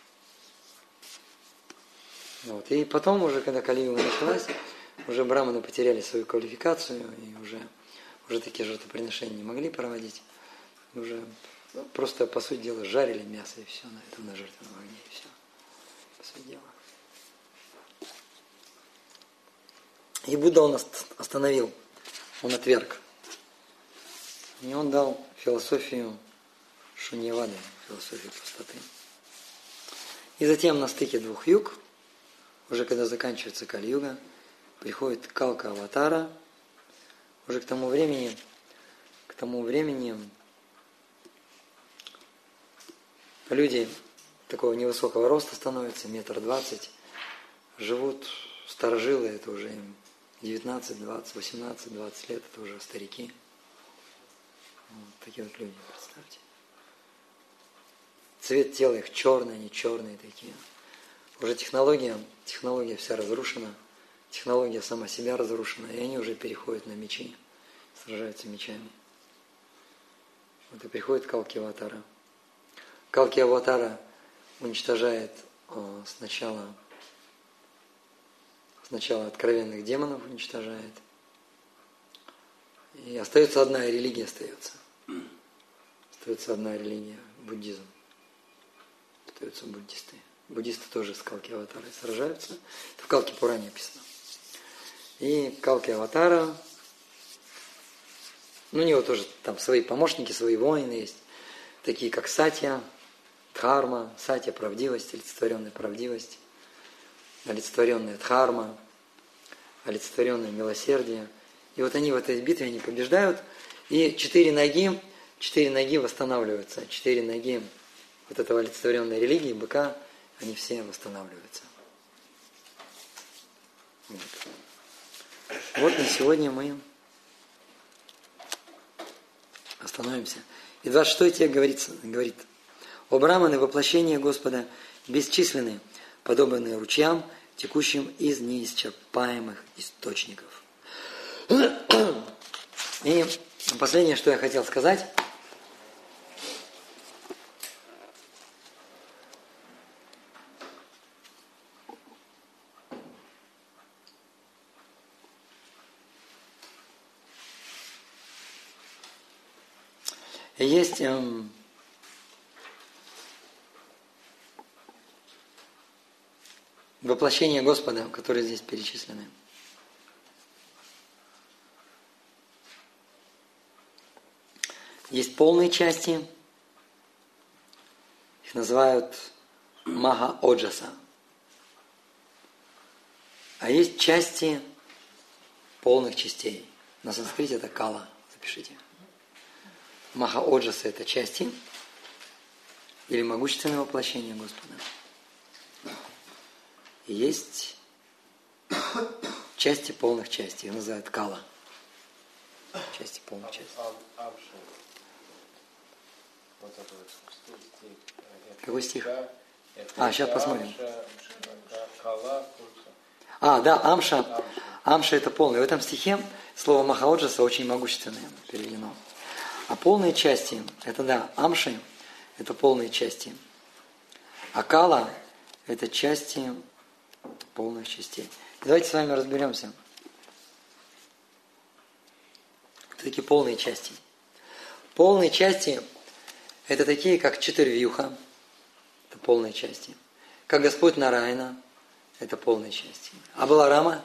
Вот. И потом уже, когда Кали-юга началась, уже браманы потеряли свою квалификацию, и уже уже такие жертвоприношения не могли проводить. Уже просто, по сути дела, жарили мясо и все на этом, на жертвенном огне, и все. По сути дела. И Будда он остановил, он отверг. И он дал философию шуньявады, философию пустоты. И затем на стыке двух юг, уже когда заканчивается Кали-юга, приходит Калка Аватара. Уже к тому времени, к тому времени люди такого невысокого роста становятся, метр двадцать, живут старожилы, это уже им девятнадцать, двадцать, восемнадцать, двадцать лет, это уже старики. Вот такие вот люди, представьте. Цвет тела их черный, они черные такие. Уже технология, технология вся разрушена, технология сама себя разрушена, и они уже переходят на мечи, сражаются мечами. Вот и приходит Калки Аватара. Калки Аватара уничтожает о, сначала, сначала откровенных демонов уничтожает. И остается одна религия, остается. Остается одна религия, буддизм. Остаются буддисты. Буддисты тоже с Калки Аватарой сражаются. Это в Калки Пуране написано. И Калки Аватара, ну у него тоже там свои помощники, свои воины есть, такие как Сатья, Дхарма, Сатья – правдивость, олицетворенная правдивость, олицетворенная Дхарма, олицетворенное милосердие. И вот они в этой битве они побеждают, и четыре ноги, четыре ноги восстанавливаются, четыре ноги вот этого олицетворенной религии, быка, они все восстанавливаются. Вот. Вот на сегодня мы остановимся. И двадцать шестой текст говорится, говорит: «О браманы, воплощение Господа бесчисленны, подобные ручьям, текущим из неисчерпаемых источников». И последнее, что я хотел сказать. Есть эм, воплощения Господа, которые здесь перечислены. Есть полные части, их называют Маха-Оджаса. А есть части полных частей. На санскрите это кала, запишите. Маха-Оджаса – это части или могущественное воплощение Господа. И есть части полных частей, их называют кала. Части полных частей. Вот это вот стих. Какой стих? Это а, сейчас посмотрим. Кала, а, да, амша. амша. Амша это полный. В этом стихе слово Маха-Оджаса очень могущественное переведено. А полные части, это да, амши, это полные части. А кала – это части полных частей. Давайте с вами разберемся. Кто такие полные части? Полные части – это такие, как Чатурвьюха, это полные части. Как Господь Нараяна, это полные части. А Баларама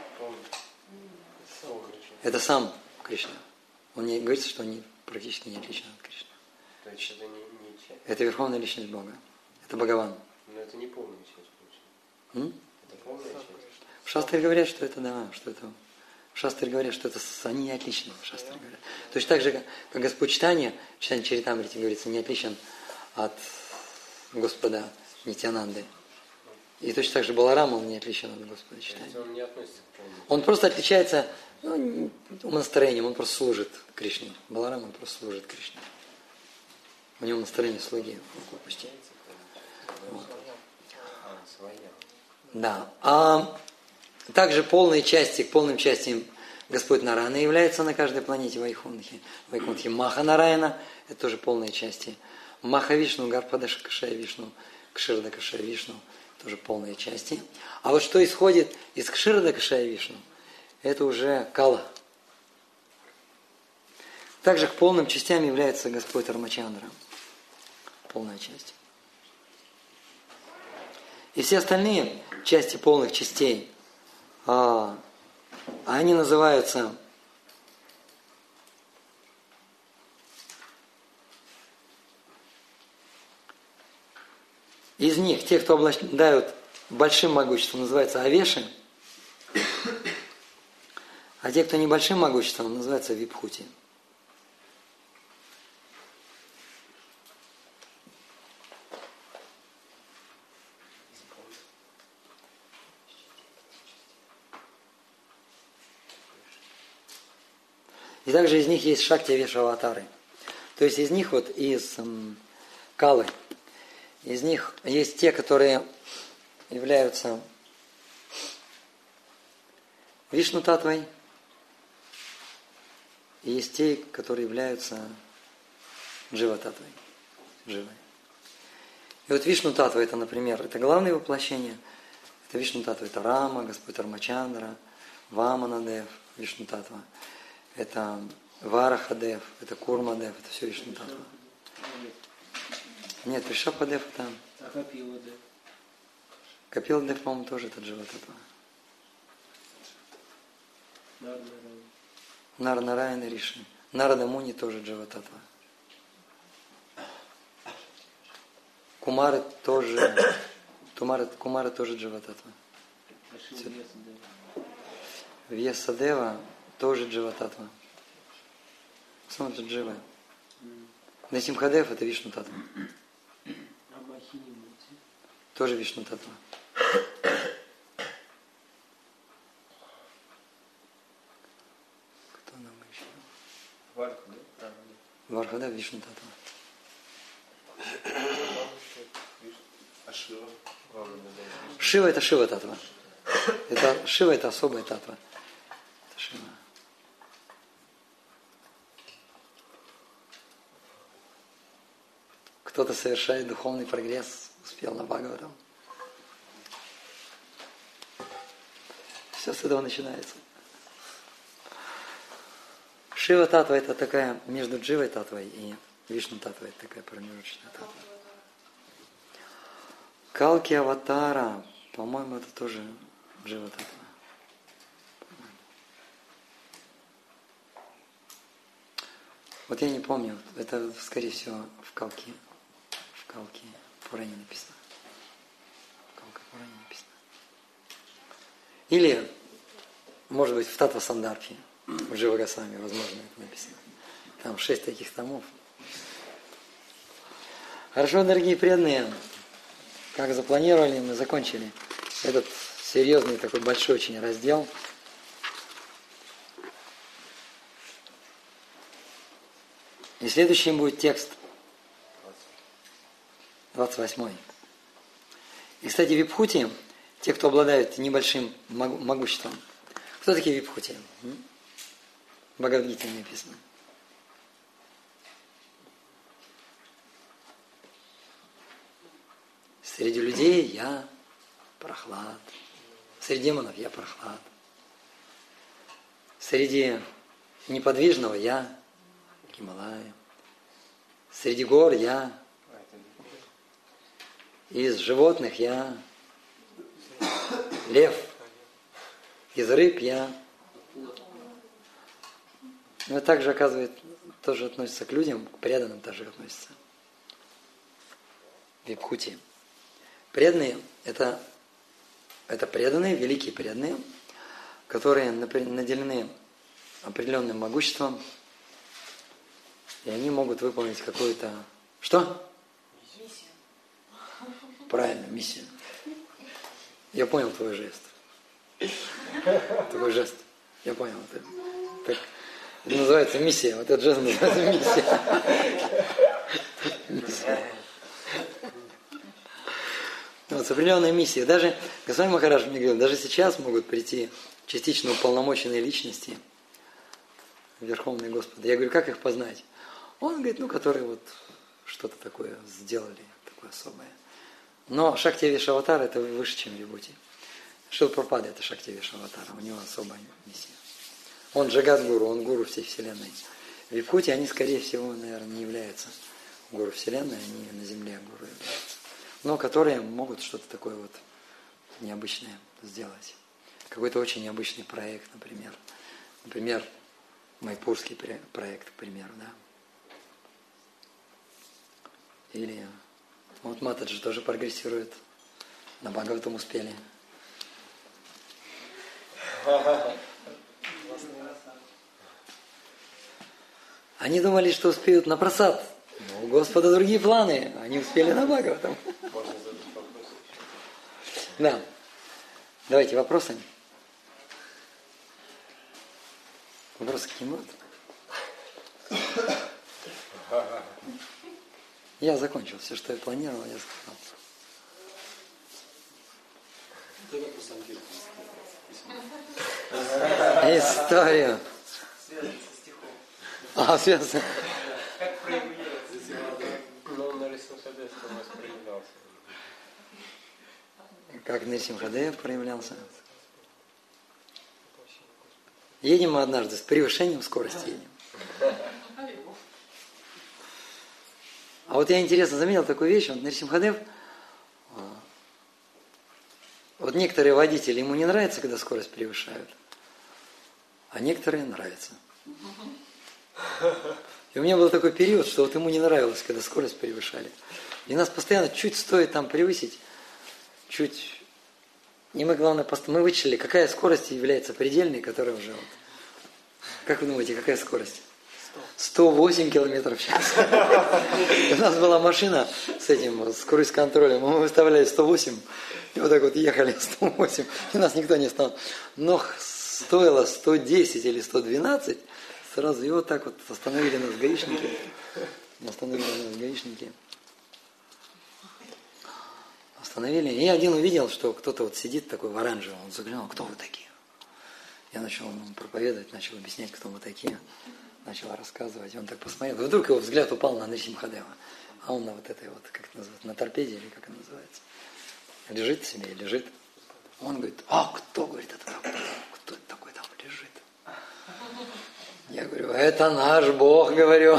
– это сам Кришна. Он не говорится, что он не, практически не отличен от Кришны. То есть это не, не часть? Это верховная личность Бога. Это Бхагаван. Но это не полная часть, М? Это полная часть. В Шастре говорят, что это да, что это. В Шастре говорят, что это они не отличны. В Шастре говорят. Точно так же, как, как Господь Читания, Читание Чаритамрити говорится, не отличен от Господа Нитьянанды. И точно так же Баларама, он не отличен от Господа Читания. Он не относится к полной. Он просто отличается ну, умонастроением, он просто служит Кришне. Баларама, он просто служит Кришне. У него настроение слуги. Вот. Да. А также полные части, к полным частям Господь Нараяна является на каждой планете Вайкунтхи. Вайкунтхи Маха Нараяна, это тоже полные части. Маха Вишну, Гарпадаша Кашая Вишну, Кширда Кашая Вишну, тоже полные части. А вот что исходит из Кширда Кашая Вишну, это уже кала. Также к полным частям является Господь Рамачандра. Полная часть. И все остальные части полных частей, а, они называются из них, те, кто обладают большим могуществом, называются авеши, а те, кто небольшим могуществом, называются випхути. И также из них есть шакти авеша аватары. То есть из них вот из м, калы, из них есть те, которые являются Вишну татвой, и есть те, которые являются Джива татвой, живой. И вот Вишну татва это, например, это главное воплощение. Это Вишну татва, это Рама, Господь Рамачандра, Ваманадев, Вишну татва. Это Варахадев, это Курмадев, это все Вишну татва. Нет, Ришападев там. А Капиладев? Капиладев, по-моему, тоже это Джива татва. Нарнарайна. Нарнарайна Риши. Нарада Муни тоже Джива татва. Кумары тоже. Кумары, Кумары тоже Джива татва. Вьясадева тоже Джива татва. Смотри, Джива. Насимхадев это Вишну татва. А Махинимути? Тоже Вишну татва. Кто нам еще? Варха, да? А, Вархадев Вишну татва. а Шива? Шива это Шива татва. Это Шива это особая татва. Это Шива. Кто-то совершает духовный прогресс, успел на Бхагаватам. Все с этого начинается. Шива татва это такая между Дживой татвой и Вишну татвой, это такая промежуточная татва. Калки аватара, по-моему, это тоже Джива татва. Вот я не помню, это, скорее всего, в Калке, в Калке Пуране написано. В Калке Пуране написано. Или, может быть, в Татва Сандарбхе, в Джива Госвами, возможно, это написано. Там шесть таких томов. Хорошо, дорогие преданные, как запланировали, мы закончили этот серьезный такой большой очень раздел. И следующим будет текст двадцать восьмой. И, кстати, випхути, те, кто обладают небольшим могуществом. Кто такие випхути? В Бхагавад-гите написано. Среди людей я Прохлад. Среди демонов я Прохлад. Среди неподвижного я Гималая. Среди гор я. Из животных я лев. Из рыб я. Но также, оказывается, тоже относится к людям, к преданным также относится. Випхути. Преданные это, это преданные, великие преданные, которые наделены определенным могуществом, и они могут выполнить какую-то... Что? Миссию. Правильно, миссию. Я понял твой жест. Такой жест. Я понял. Это, так, это называется миссия. Вот этот жест называется миссия. Миссия. Вот, с определенной миссией. Даже, Госвами Махарадж мне говорил, даже сейчас могут прийти частично уполномоченные личности, Верховные Господи. Я говорю, как их познать? Он говорит, ну, которые вот что-то такое сделали, такое особое. Но Шакти Авеша Аватара это выше, чем Вибхути. Шрила Прабхупада это Шакти Авеша Аватара, у него особая миссия. Он Джагадгуру, он гуру всей вселенной. Випхути, они, скорее всего, наверное, не являются гуру Вселенной, они на Земле гуру являются. Но которые могут что-то такое вот необычное сделать. Какой-то очень необычный проект, например. Например, майпурский проект, к примеру, да. Или вот Матаджи тоже прогрессирует. На Бхагаватам успели. Они думали, что успеют на просад. Но у Господа другие планы. Они успели на Бхагаватам. Можно задать вопрос? Да. Давайте вопросы. Вопросы какие будут? Я закончил все, что я планировал, я сказал. Историю. Связано со стихом. А, связано. Как проявляется? Ну, на Нарисимхадев у нас проявлялся. Как Нарисимхадев проявлялся. Едем мы однажды с превышением скорости едем. А вот я интересно заметил такую вещь, вот Нарисимхадев, вот некоторые водители, ему не нравится, когда скорость превышают, а некоторые нравится. И у меня был такой период, что вот ему не нравилось, когда скорость превышали. И нас постоянно чуть стоит там превысить, чуть... И мы, главное, мы вычислили, какая скорость является предельной, которая уже вот... Как вы думаете, какая скорость? сто восемь километров в час. У нас была машина с этим, с круиз-контролем, мы выставляли сто восемь, и вот так вот ехали сто восемь, и нас никто не стал. Но стоило сто десять или сто двенадцать, сразу и вот так вот остановили нас гаишники. Остановили нас гаишники. Остановили. И один увидел, что кто-то вот сидит такой в оранжевом, он заглянул, кто вы такие? Я начал ему проповедовать, начал объяснять, кто мы такие. Начал рассказывать, и он так посмотрел. И вдруг его взгляд упал на Нарисимхадева. А он на вот этой вот, как это называется, на торпеде, или как это называется. Лежит себе, лежит. Он говорит, а кто, говорит, это там, кто это такой там лежит? Я говорю, это наш Бог, говорю.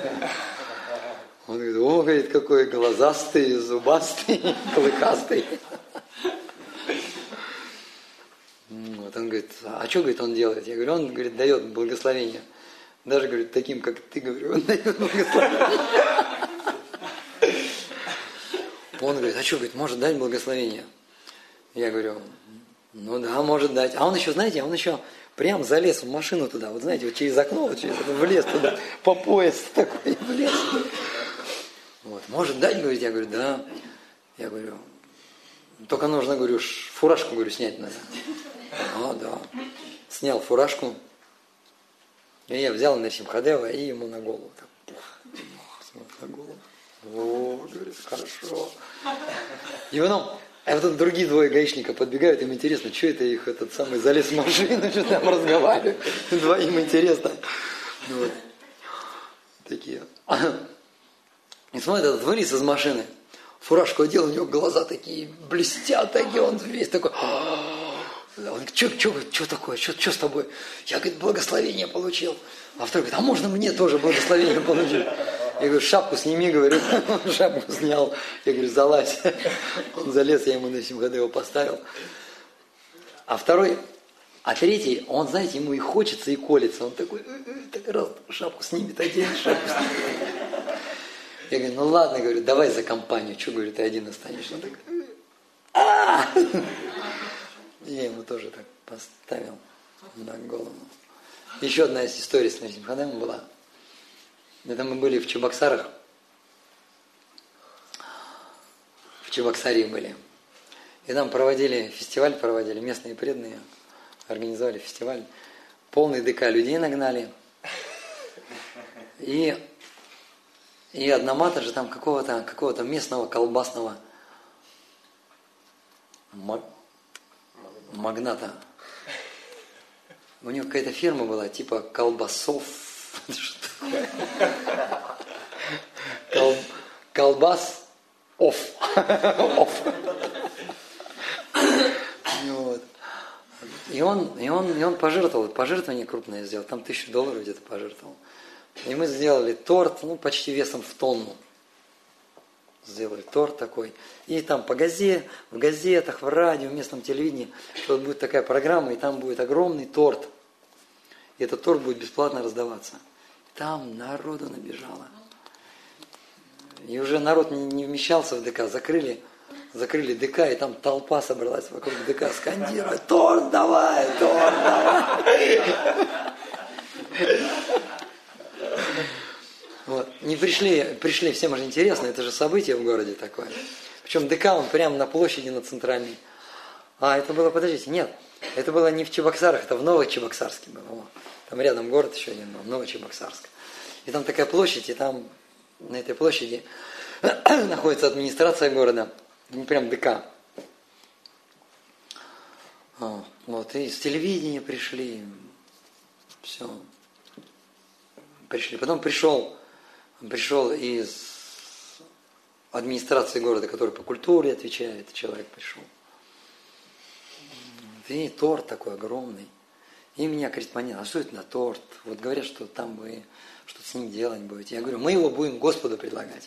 Он говорит, о, говорит, какой глазастый, зубастый, клыкастый. Вот он говорит, а что, говорит, он делает? Я говорю, он, говорит, дает благословение. Даже, говорит, таким, как ты, говорю, он дает благословение. Он говорит, а что, говорит, может дать благословение? Я говорю, ну да, может дать. А он еще, знаете, он еще прям залез в машину туда, вот знаете, вот через окно, вот через это, влез туда, по пояс такой, влез. Вот, может дать, говорит, я говорю, да. Я говорю, только нужно, говорю, фуражку, говорю, снять надо. А, да. Снял фуражку. И я взял Нарисимхадева и ему на голову. Так, пух, на голову. О, говорит, хорошо. И потом, а потом другие двое гаишника подбегают, им интересно, что это их этот самый залез в машину, что там разговаривают. Двоим интересно. Вот. Такие. И смотрит, этот вылез из машины, фуражку одел, у него глаза такие блестят, такие, он весь такой... Он говорит, что, что, что такое, что, что с тобой? Я, говорит, благословение получил. А второй говорит, а можно мне тоже благословение получить? Я говорю, шапку сними, говорю. Он шапку снял. Я говорю, залазь. Он залез, я ему на Нарисимхадева поставил. А второй, а третий, он, знаете, ему и хочется, и колется. Он такой, так раз шапку снимет, один шапку снимет. Я говорю, ну ладно, говорю, давай за компанию. Что, говорю, ты один останешься? Он такой, а я ему тоже так поставил на голову. Еще одна из историй с Нарисимхадевом была. Это мы были в Чебоксарах. В Чебоксарии были. И там проводили фестиваль, проводили местные преданные, организовали фестиваль. Полный ДК людей нагнали. И, и одна Матаджи там какого-то, какого-то местного колбасного магната. У него какая-то фирма была, типа колбасов. Кол, колбас оф. Оф. Вот. И он, и он, и он пожертвовал, пожертвование крупное сделал, там тысячу долларов где-то пожертвовал. И мы сделали торт, ну, почти весом в тонну. Сделали торт такой. И там по газе, в газетах, в радио, в местном телевидении, что вот будет такая программа, и там будет огромный торт. И этот торт будет бесплатно раздаваться. Там народу набежало. И уже народ не, не вмещался в ДК, закрыли, закрыли ДК, и там толпа собралась вокруг ДК, скандирует: торт давай, торт давай. Вот. Не пришли, пришли, всем же интересно, это же событие в городе такое. Причем ДК, он прямо на площади, на центральной. А, это было, подождите, нет, это было не в Чебоксарах, это в Новочебоксарске было. О, там рядом город еще один был, Новочебоксарск. И там такая площадь, и там на этой площади находится администрация города, не прям ДК. А, вот, и с телевидения пришли, все, пришли. Потом пришел, пришел из администрации города, который по культуре отвечает, человек пришел. И торт такой огромный. И меня корреспондент: а что это на торт? Вот говорят, что там вы что-то с ним делать будете. Я говорю: мы его будем Господу предлагать.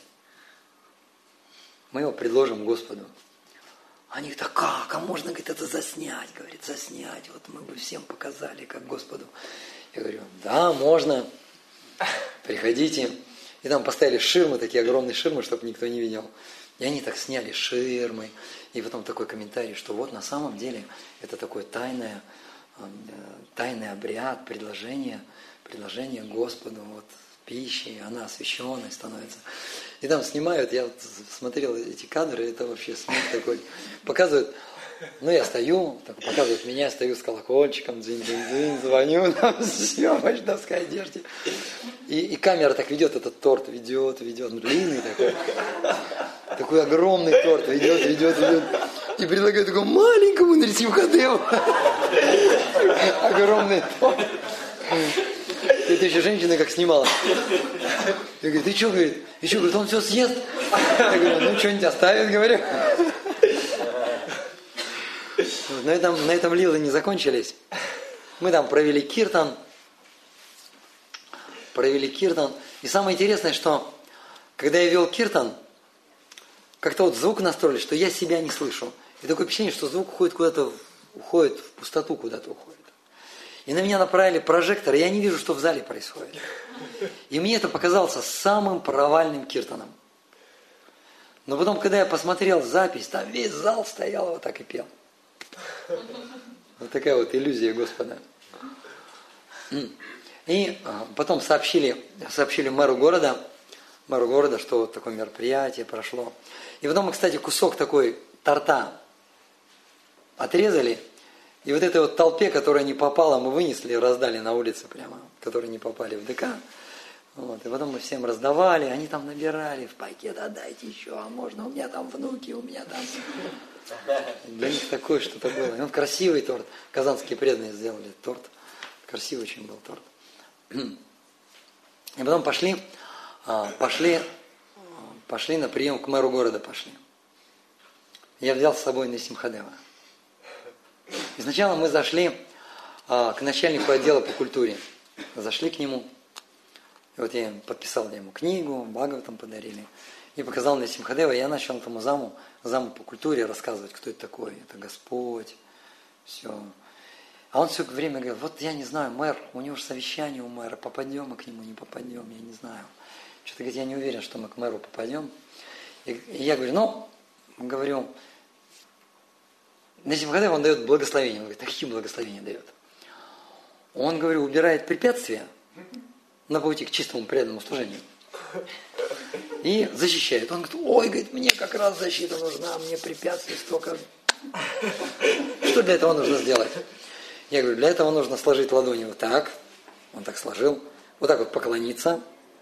Мы его предложим Господу. Они говорят: а как? А можно, говорит, это заснять? Говорит, заснять. Вот мы бы всем показали, как Господу. Я говорю: да, можно. Приходите. И там поставили ширмы, такие огромные ширмы, чтобы никто не видел. И они так сняли ширмы. И потом такой комментарий, что вот на самом деле это такое тайное, тайный обряд, предложение, предложение Господу, вот, пищи, она освященной становится. И там снимают, я вот смотрел эти кадры, это вообще смех такой. Показывают, ну я стою, так, показывают меня, я стою с колокольчиком, дзынь-дзынь-дзынь, звоню, там съемочной одежде. И, и камера так ведет этот торт, ведет, ведет, ну, длинный такой. Такой огромный торт ведет, ведет, ведет. И предлагает такому маленькому Нарисимхадеву огромный торт. Это еще женщина как снимала. Я говорю: ты что, говорит, и что, говорит, он все съест? Я говорю: ну что-нибудь оставит, говорю. Вот, на этом, на этом лилы не закончились. Мы там провели киртан. Провели киртан. И самое интересное, что когда я вел киртан, как-то вот звук настроили, что я себя не слышу. И такое впечатление, что звук уходит куда-то, уходит в пустоту, куда-то уходит. И на меня направили прожектор, и я не вижу, что в зале происходит. И мне это показалось самым провальным киртаном. Но потом, когда я посмотрел запись, там весь зал стоял, вот так и пел. Вот такая вот иллюзия Господа. И потом сообщили, сообщили мэру города, мэру города, что вот такое мероприятие прошло. И потом мы, кстати, кусок такой торта отрезали, и вот этой вот толпе, которая не попала, мы вынесли и раздали на улице прямо, которые не попали в ДК. Вот. И потом мы всем раздавали, они там набирали в пакет: отдайте еще, а можно, у меня там внуки, у меня там... Для них такое что-то было. И он красивый торт. Казанские преданные сделали торт. Красивый очень был торт. И потом пошли, пошли, пошли на прием к мэру города пошли. Я взял с собой Нарисимхадева. И сначала мы зашли к начальнику отдела по культуре. Зашли к нему. И вот я подписал ему книгу, Бхагаватам подарили. И показал Нарисимхадева, и я начал этому заму, заму по культуре рассказывать, кто это такой. Это Господь. Все. А он все время говорит: вот я не знаю, мэр, у него же совещание у мэра, попадем мы к нему, не попадем, я не знаю. Что-то говорит: я не уверен, что мы к мэру попадем. И, и я говорю: ну, говорю, Нарисимхадев, он дает благословение. Он говорит: а какие благословения дает? Он, говорю, убирает препятствия на пути к чистому преданному служению и защищает. Он говорит: ой, говорит, мне как раз защита нужна, мне препятствий столько. Что для этого нужно сделать? Я говорю: для этого нужно сложить ладони вот так. Он так сложил. Вот так вот поклониться.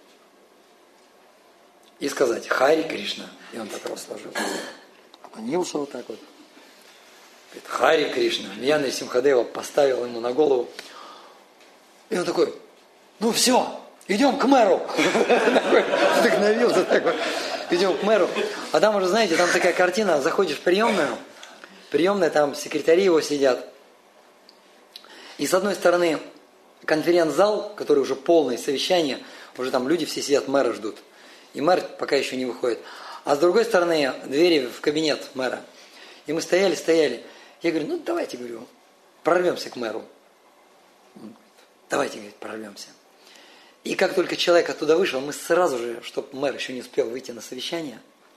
И сказать: Хари Кришна. И он так раз сложил. Поклонился вот так вот. Говорит: Хари Кришна. Я Нарисимхадева поставил ему на голову. И он такой: ну все, идем к мэру. Вдохновился такой. Идем к мэру. А там уже, знаете, там такая картина. Заходишь в приемную. Приемная, там секретари его сидят. И с одной стороны конференц-зал, который уже полное совещание, Уже там люди все сидят, мэра ждут. И мэр пока еще не выходит. А с другой стороны двери в кабинет мэра. И мы стояли, стояли. Я говорю, ну давайте, говорю, прорвемся к мэру. Давайте, говорит, прорвемся. И как только человек оттуда вышел, мы сразу же, чтобы мэр еще не успел выйти на совещание,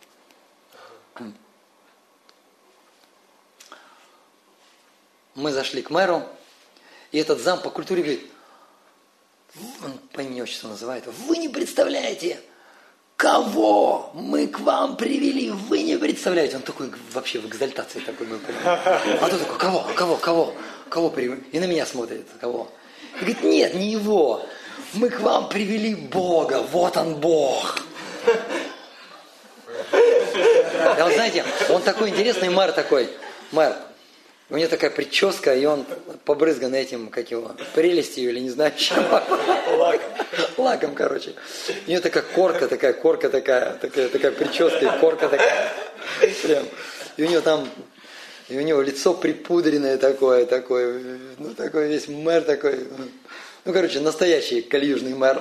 мы зашли к мэру, и этот зам по культуре говорит, он по имени отчеству называет, вы не представляете, кого мы к вам привели, вы не представляете. Он такой вообще в экзальтации такой был. А тот такой, кого, кого, кого, кого привели? И на меня смотрит, кого? И говорит, нет, не его. Мы к вам привели Бога, вот он Бог. Да, вы знаете, он такой интересный мэр такой, мэр. У него такая прическа, и он побрызган этим, как его, прелестью или не знаю чем. Лаком. Лаком, короче. У него такая корка, такая корка такая, такая, такая прическа, и корка такая. Прям. И у него там, и у него лицо припудренное такое, такое, ну такой весь мэр такой. Ну, короче, настоящий кальюжный мэр.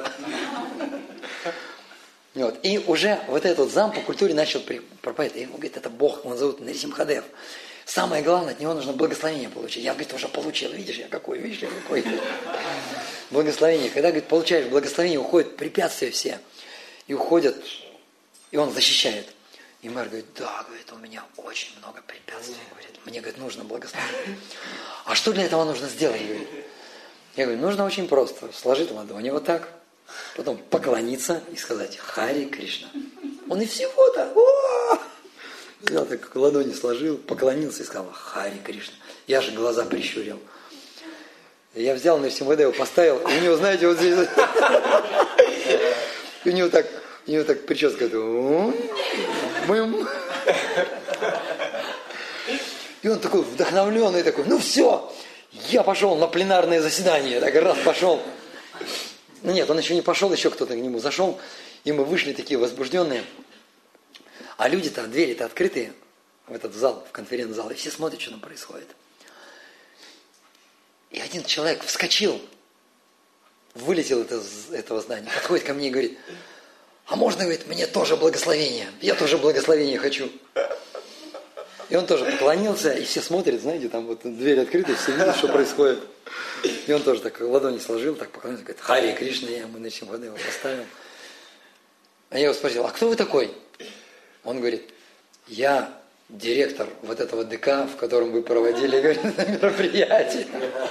Вот. И уже вот этот зам по культуре начал проповедовать. И ему говорит, это Бог, он зовут Нарисимхадев. Самое главное, от него нужно благословение получить. Я, говорит, уже получил. Видишь, я какой, видишь, я какой. Благословение. Когда, говорит, получаешь благословение, уходят препятствия все. И уходят, и он защищает. И мэр говорит, да, говорит, у меня очень много препятствий. Говорит, мне, говорит, нужно благословение. А что для этого нужно сделать, говорит? Я говорю, нужно очень просто. Сложить ладони вот так, потом поклониться и сказать Хари Кришна. Он и всего-то. Я так ладони сложил, поклонился и сказал Хари Кришна. Я же глаза прищурил. Я взял Нарисимхадева, поставил, и у него, знаете, вот здесь... И у него так, у него так прическа. И он такой вдохновленный, такой, ну все, я пошел на пленарное заседание. Так раз пошел. Ну нет, он еще не пошел, еще кто-то к нему зашел. И мы вышли такие возбужденные. А люди-то, двери-то открытые в этот зал, в конференц-зал, и все смотрят, что там происходит. И один человек вскочил, вылетел из этого здания, подходит ко мне и говорит, а можно, говорит, мне тоже благословение? Я тоже благословение хочу. И он тоже поклонился, и все смотрят, знаете, там вот дверь открыта, все видят, что происходит. И он тоже так ладони сложил, так поклонился, говорит, Хари Кришна, я ему Нарисимхадева поставил. А я его спросил, а кто вы такой? Он говорит, я директор вот этого ДК, в котором вы проводили, говорит, мероприятие.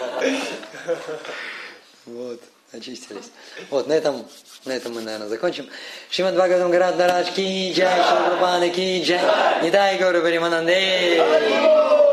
Вот, очистились. Вот, на этом, на этом мы, наверное, закончим. Шримад Бхагаватам Гарат Марадж ки джай, Шри Прабхупада ки джай, Нитай Гаура Паримананде.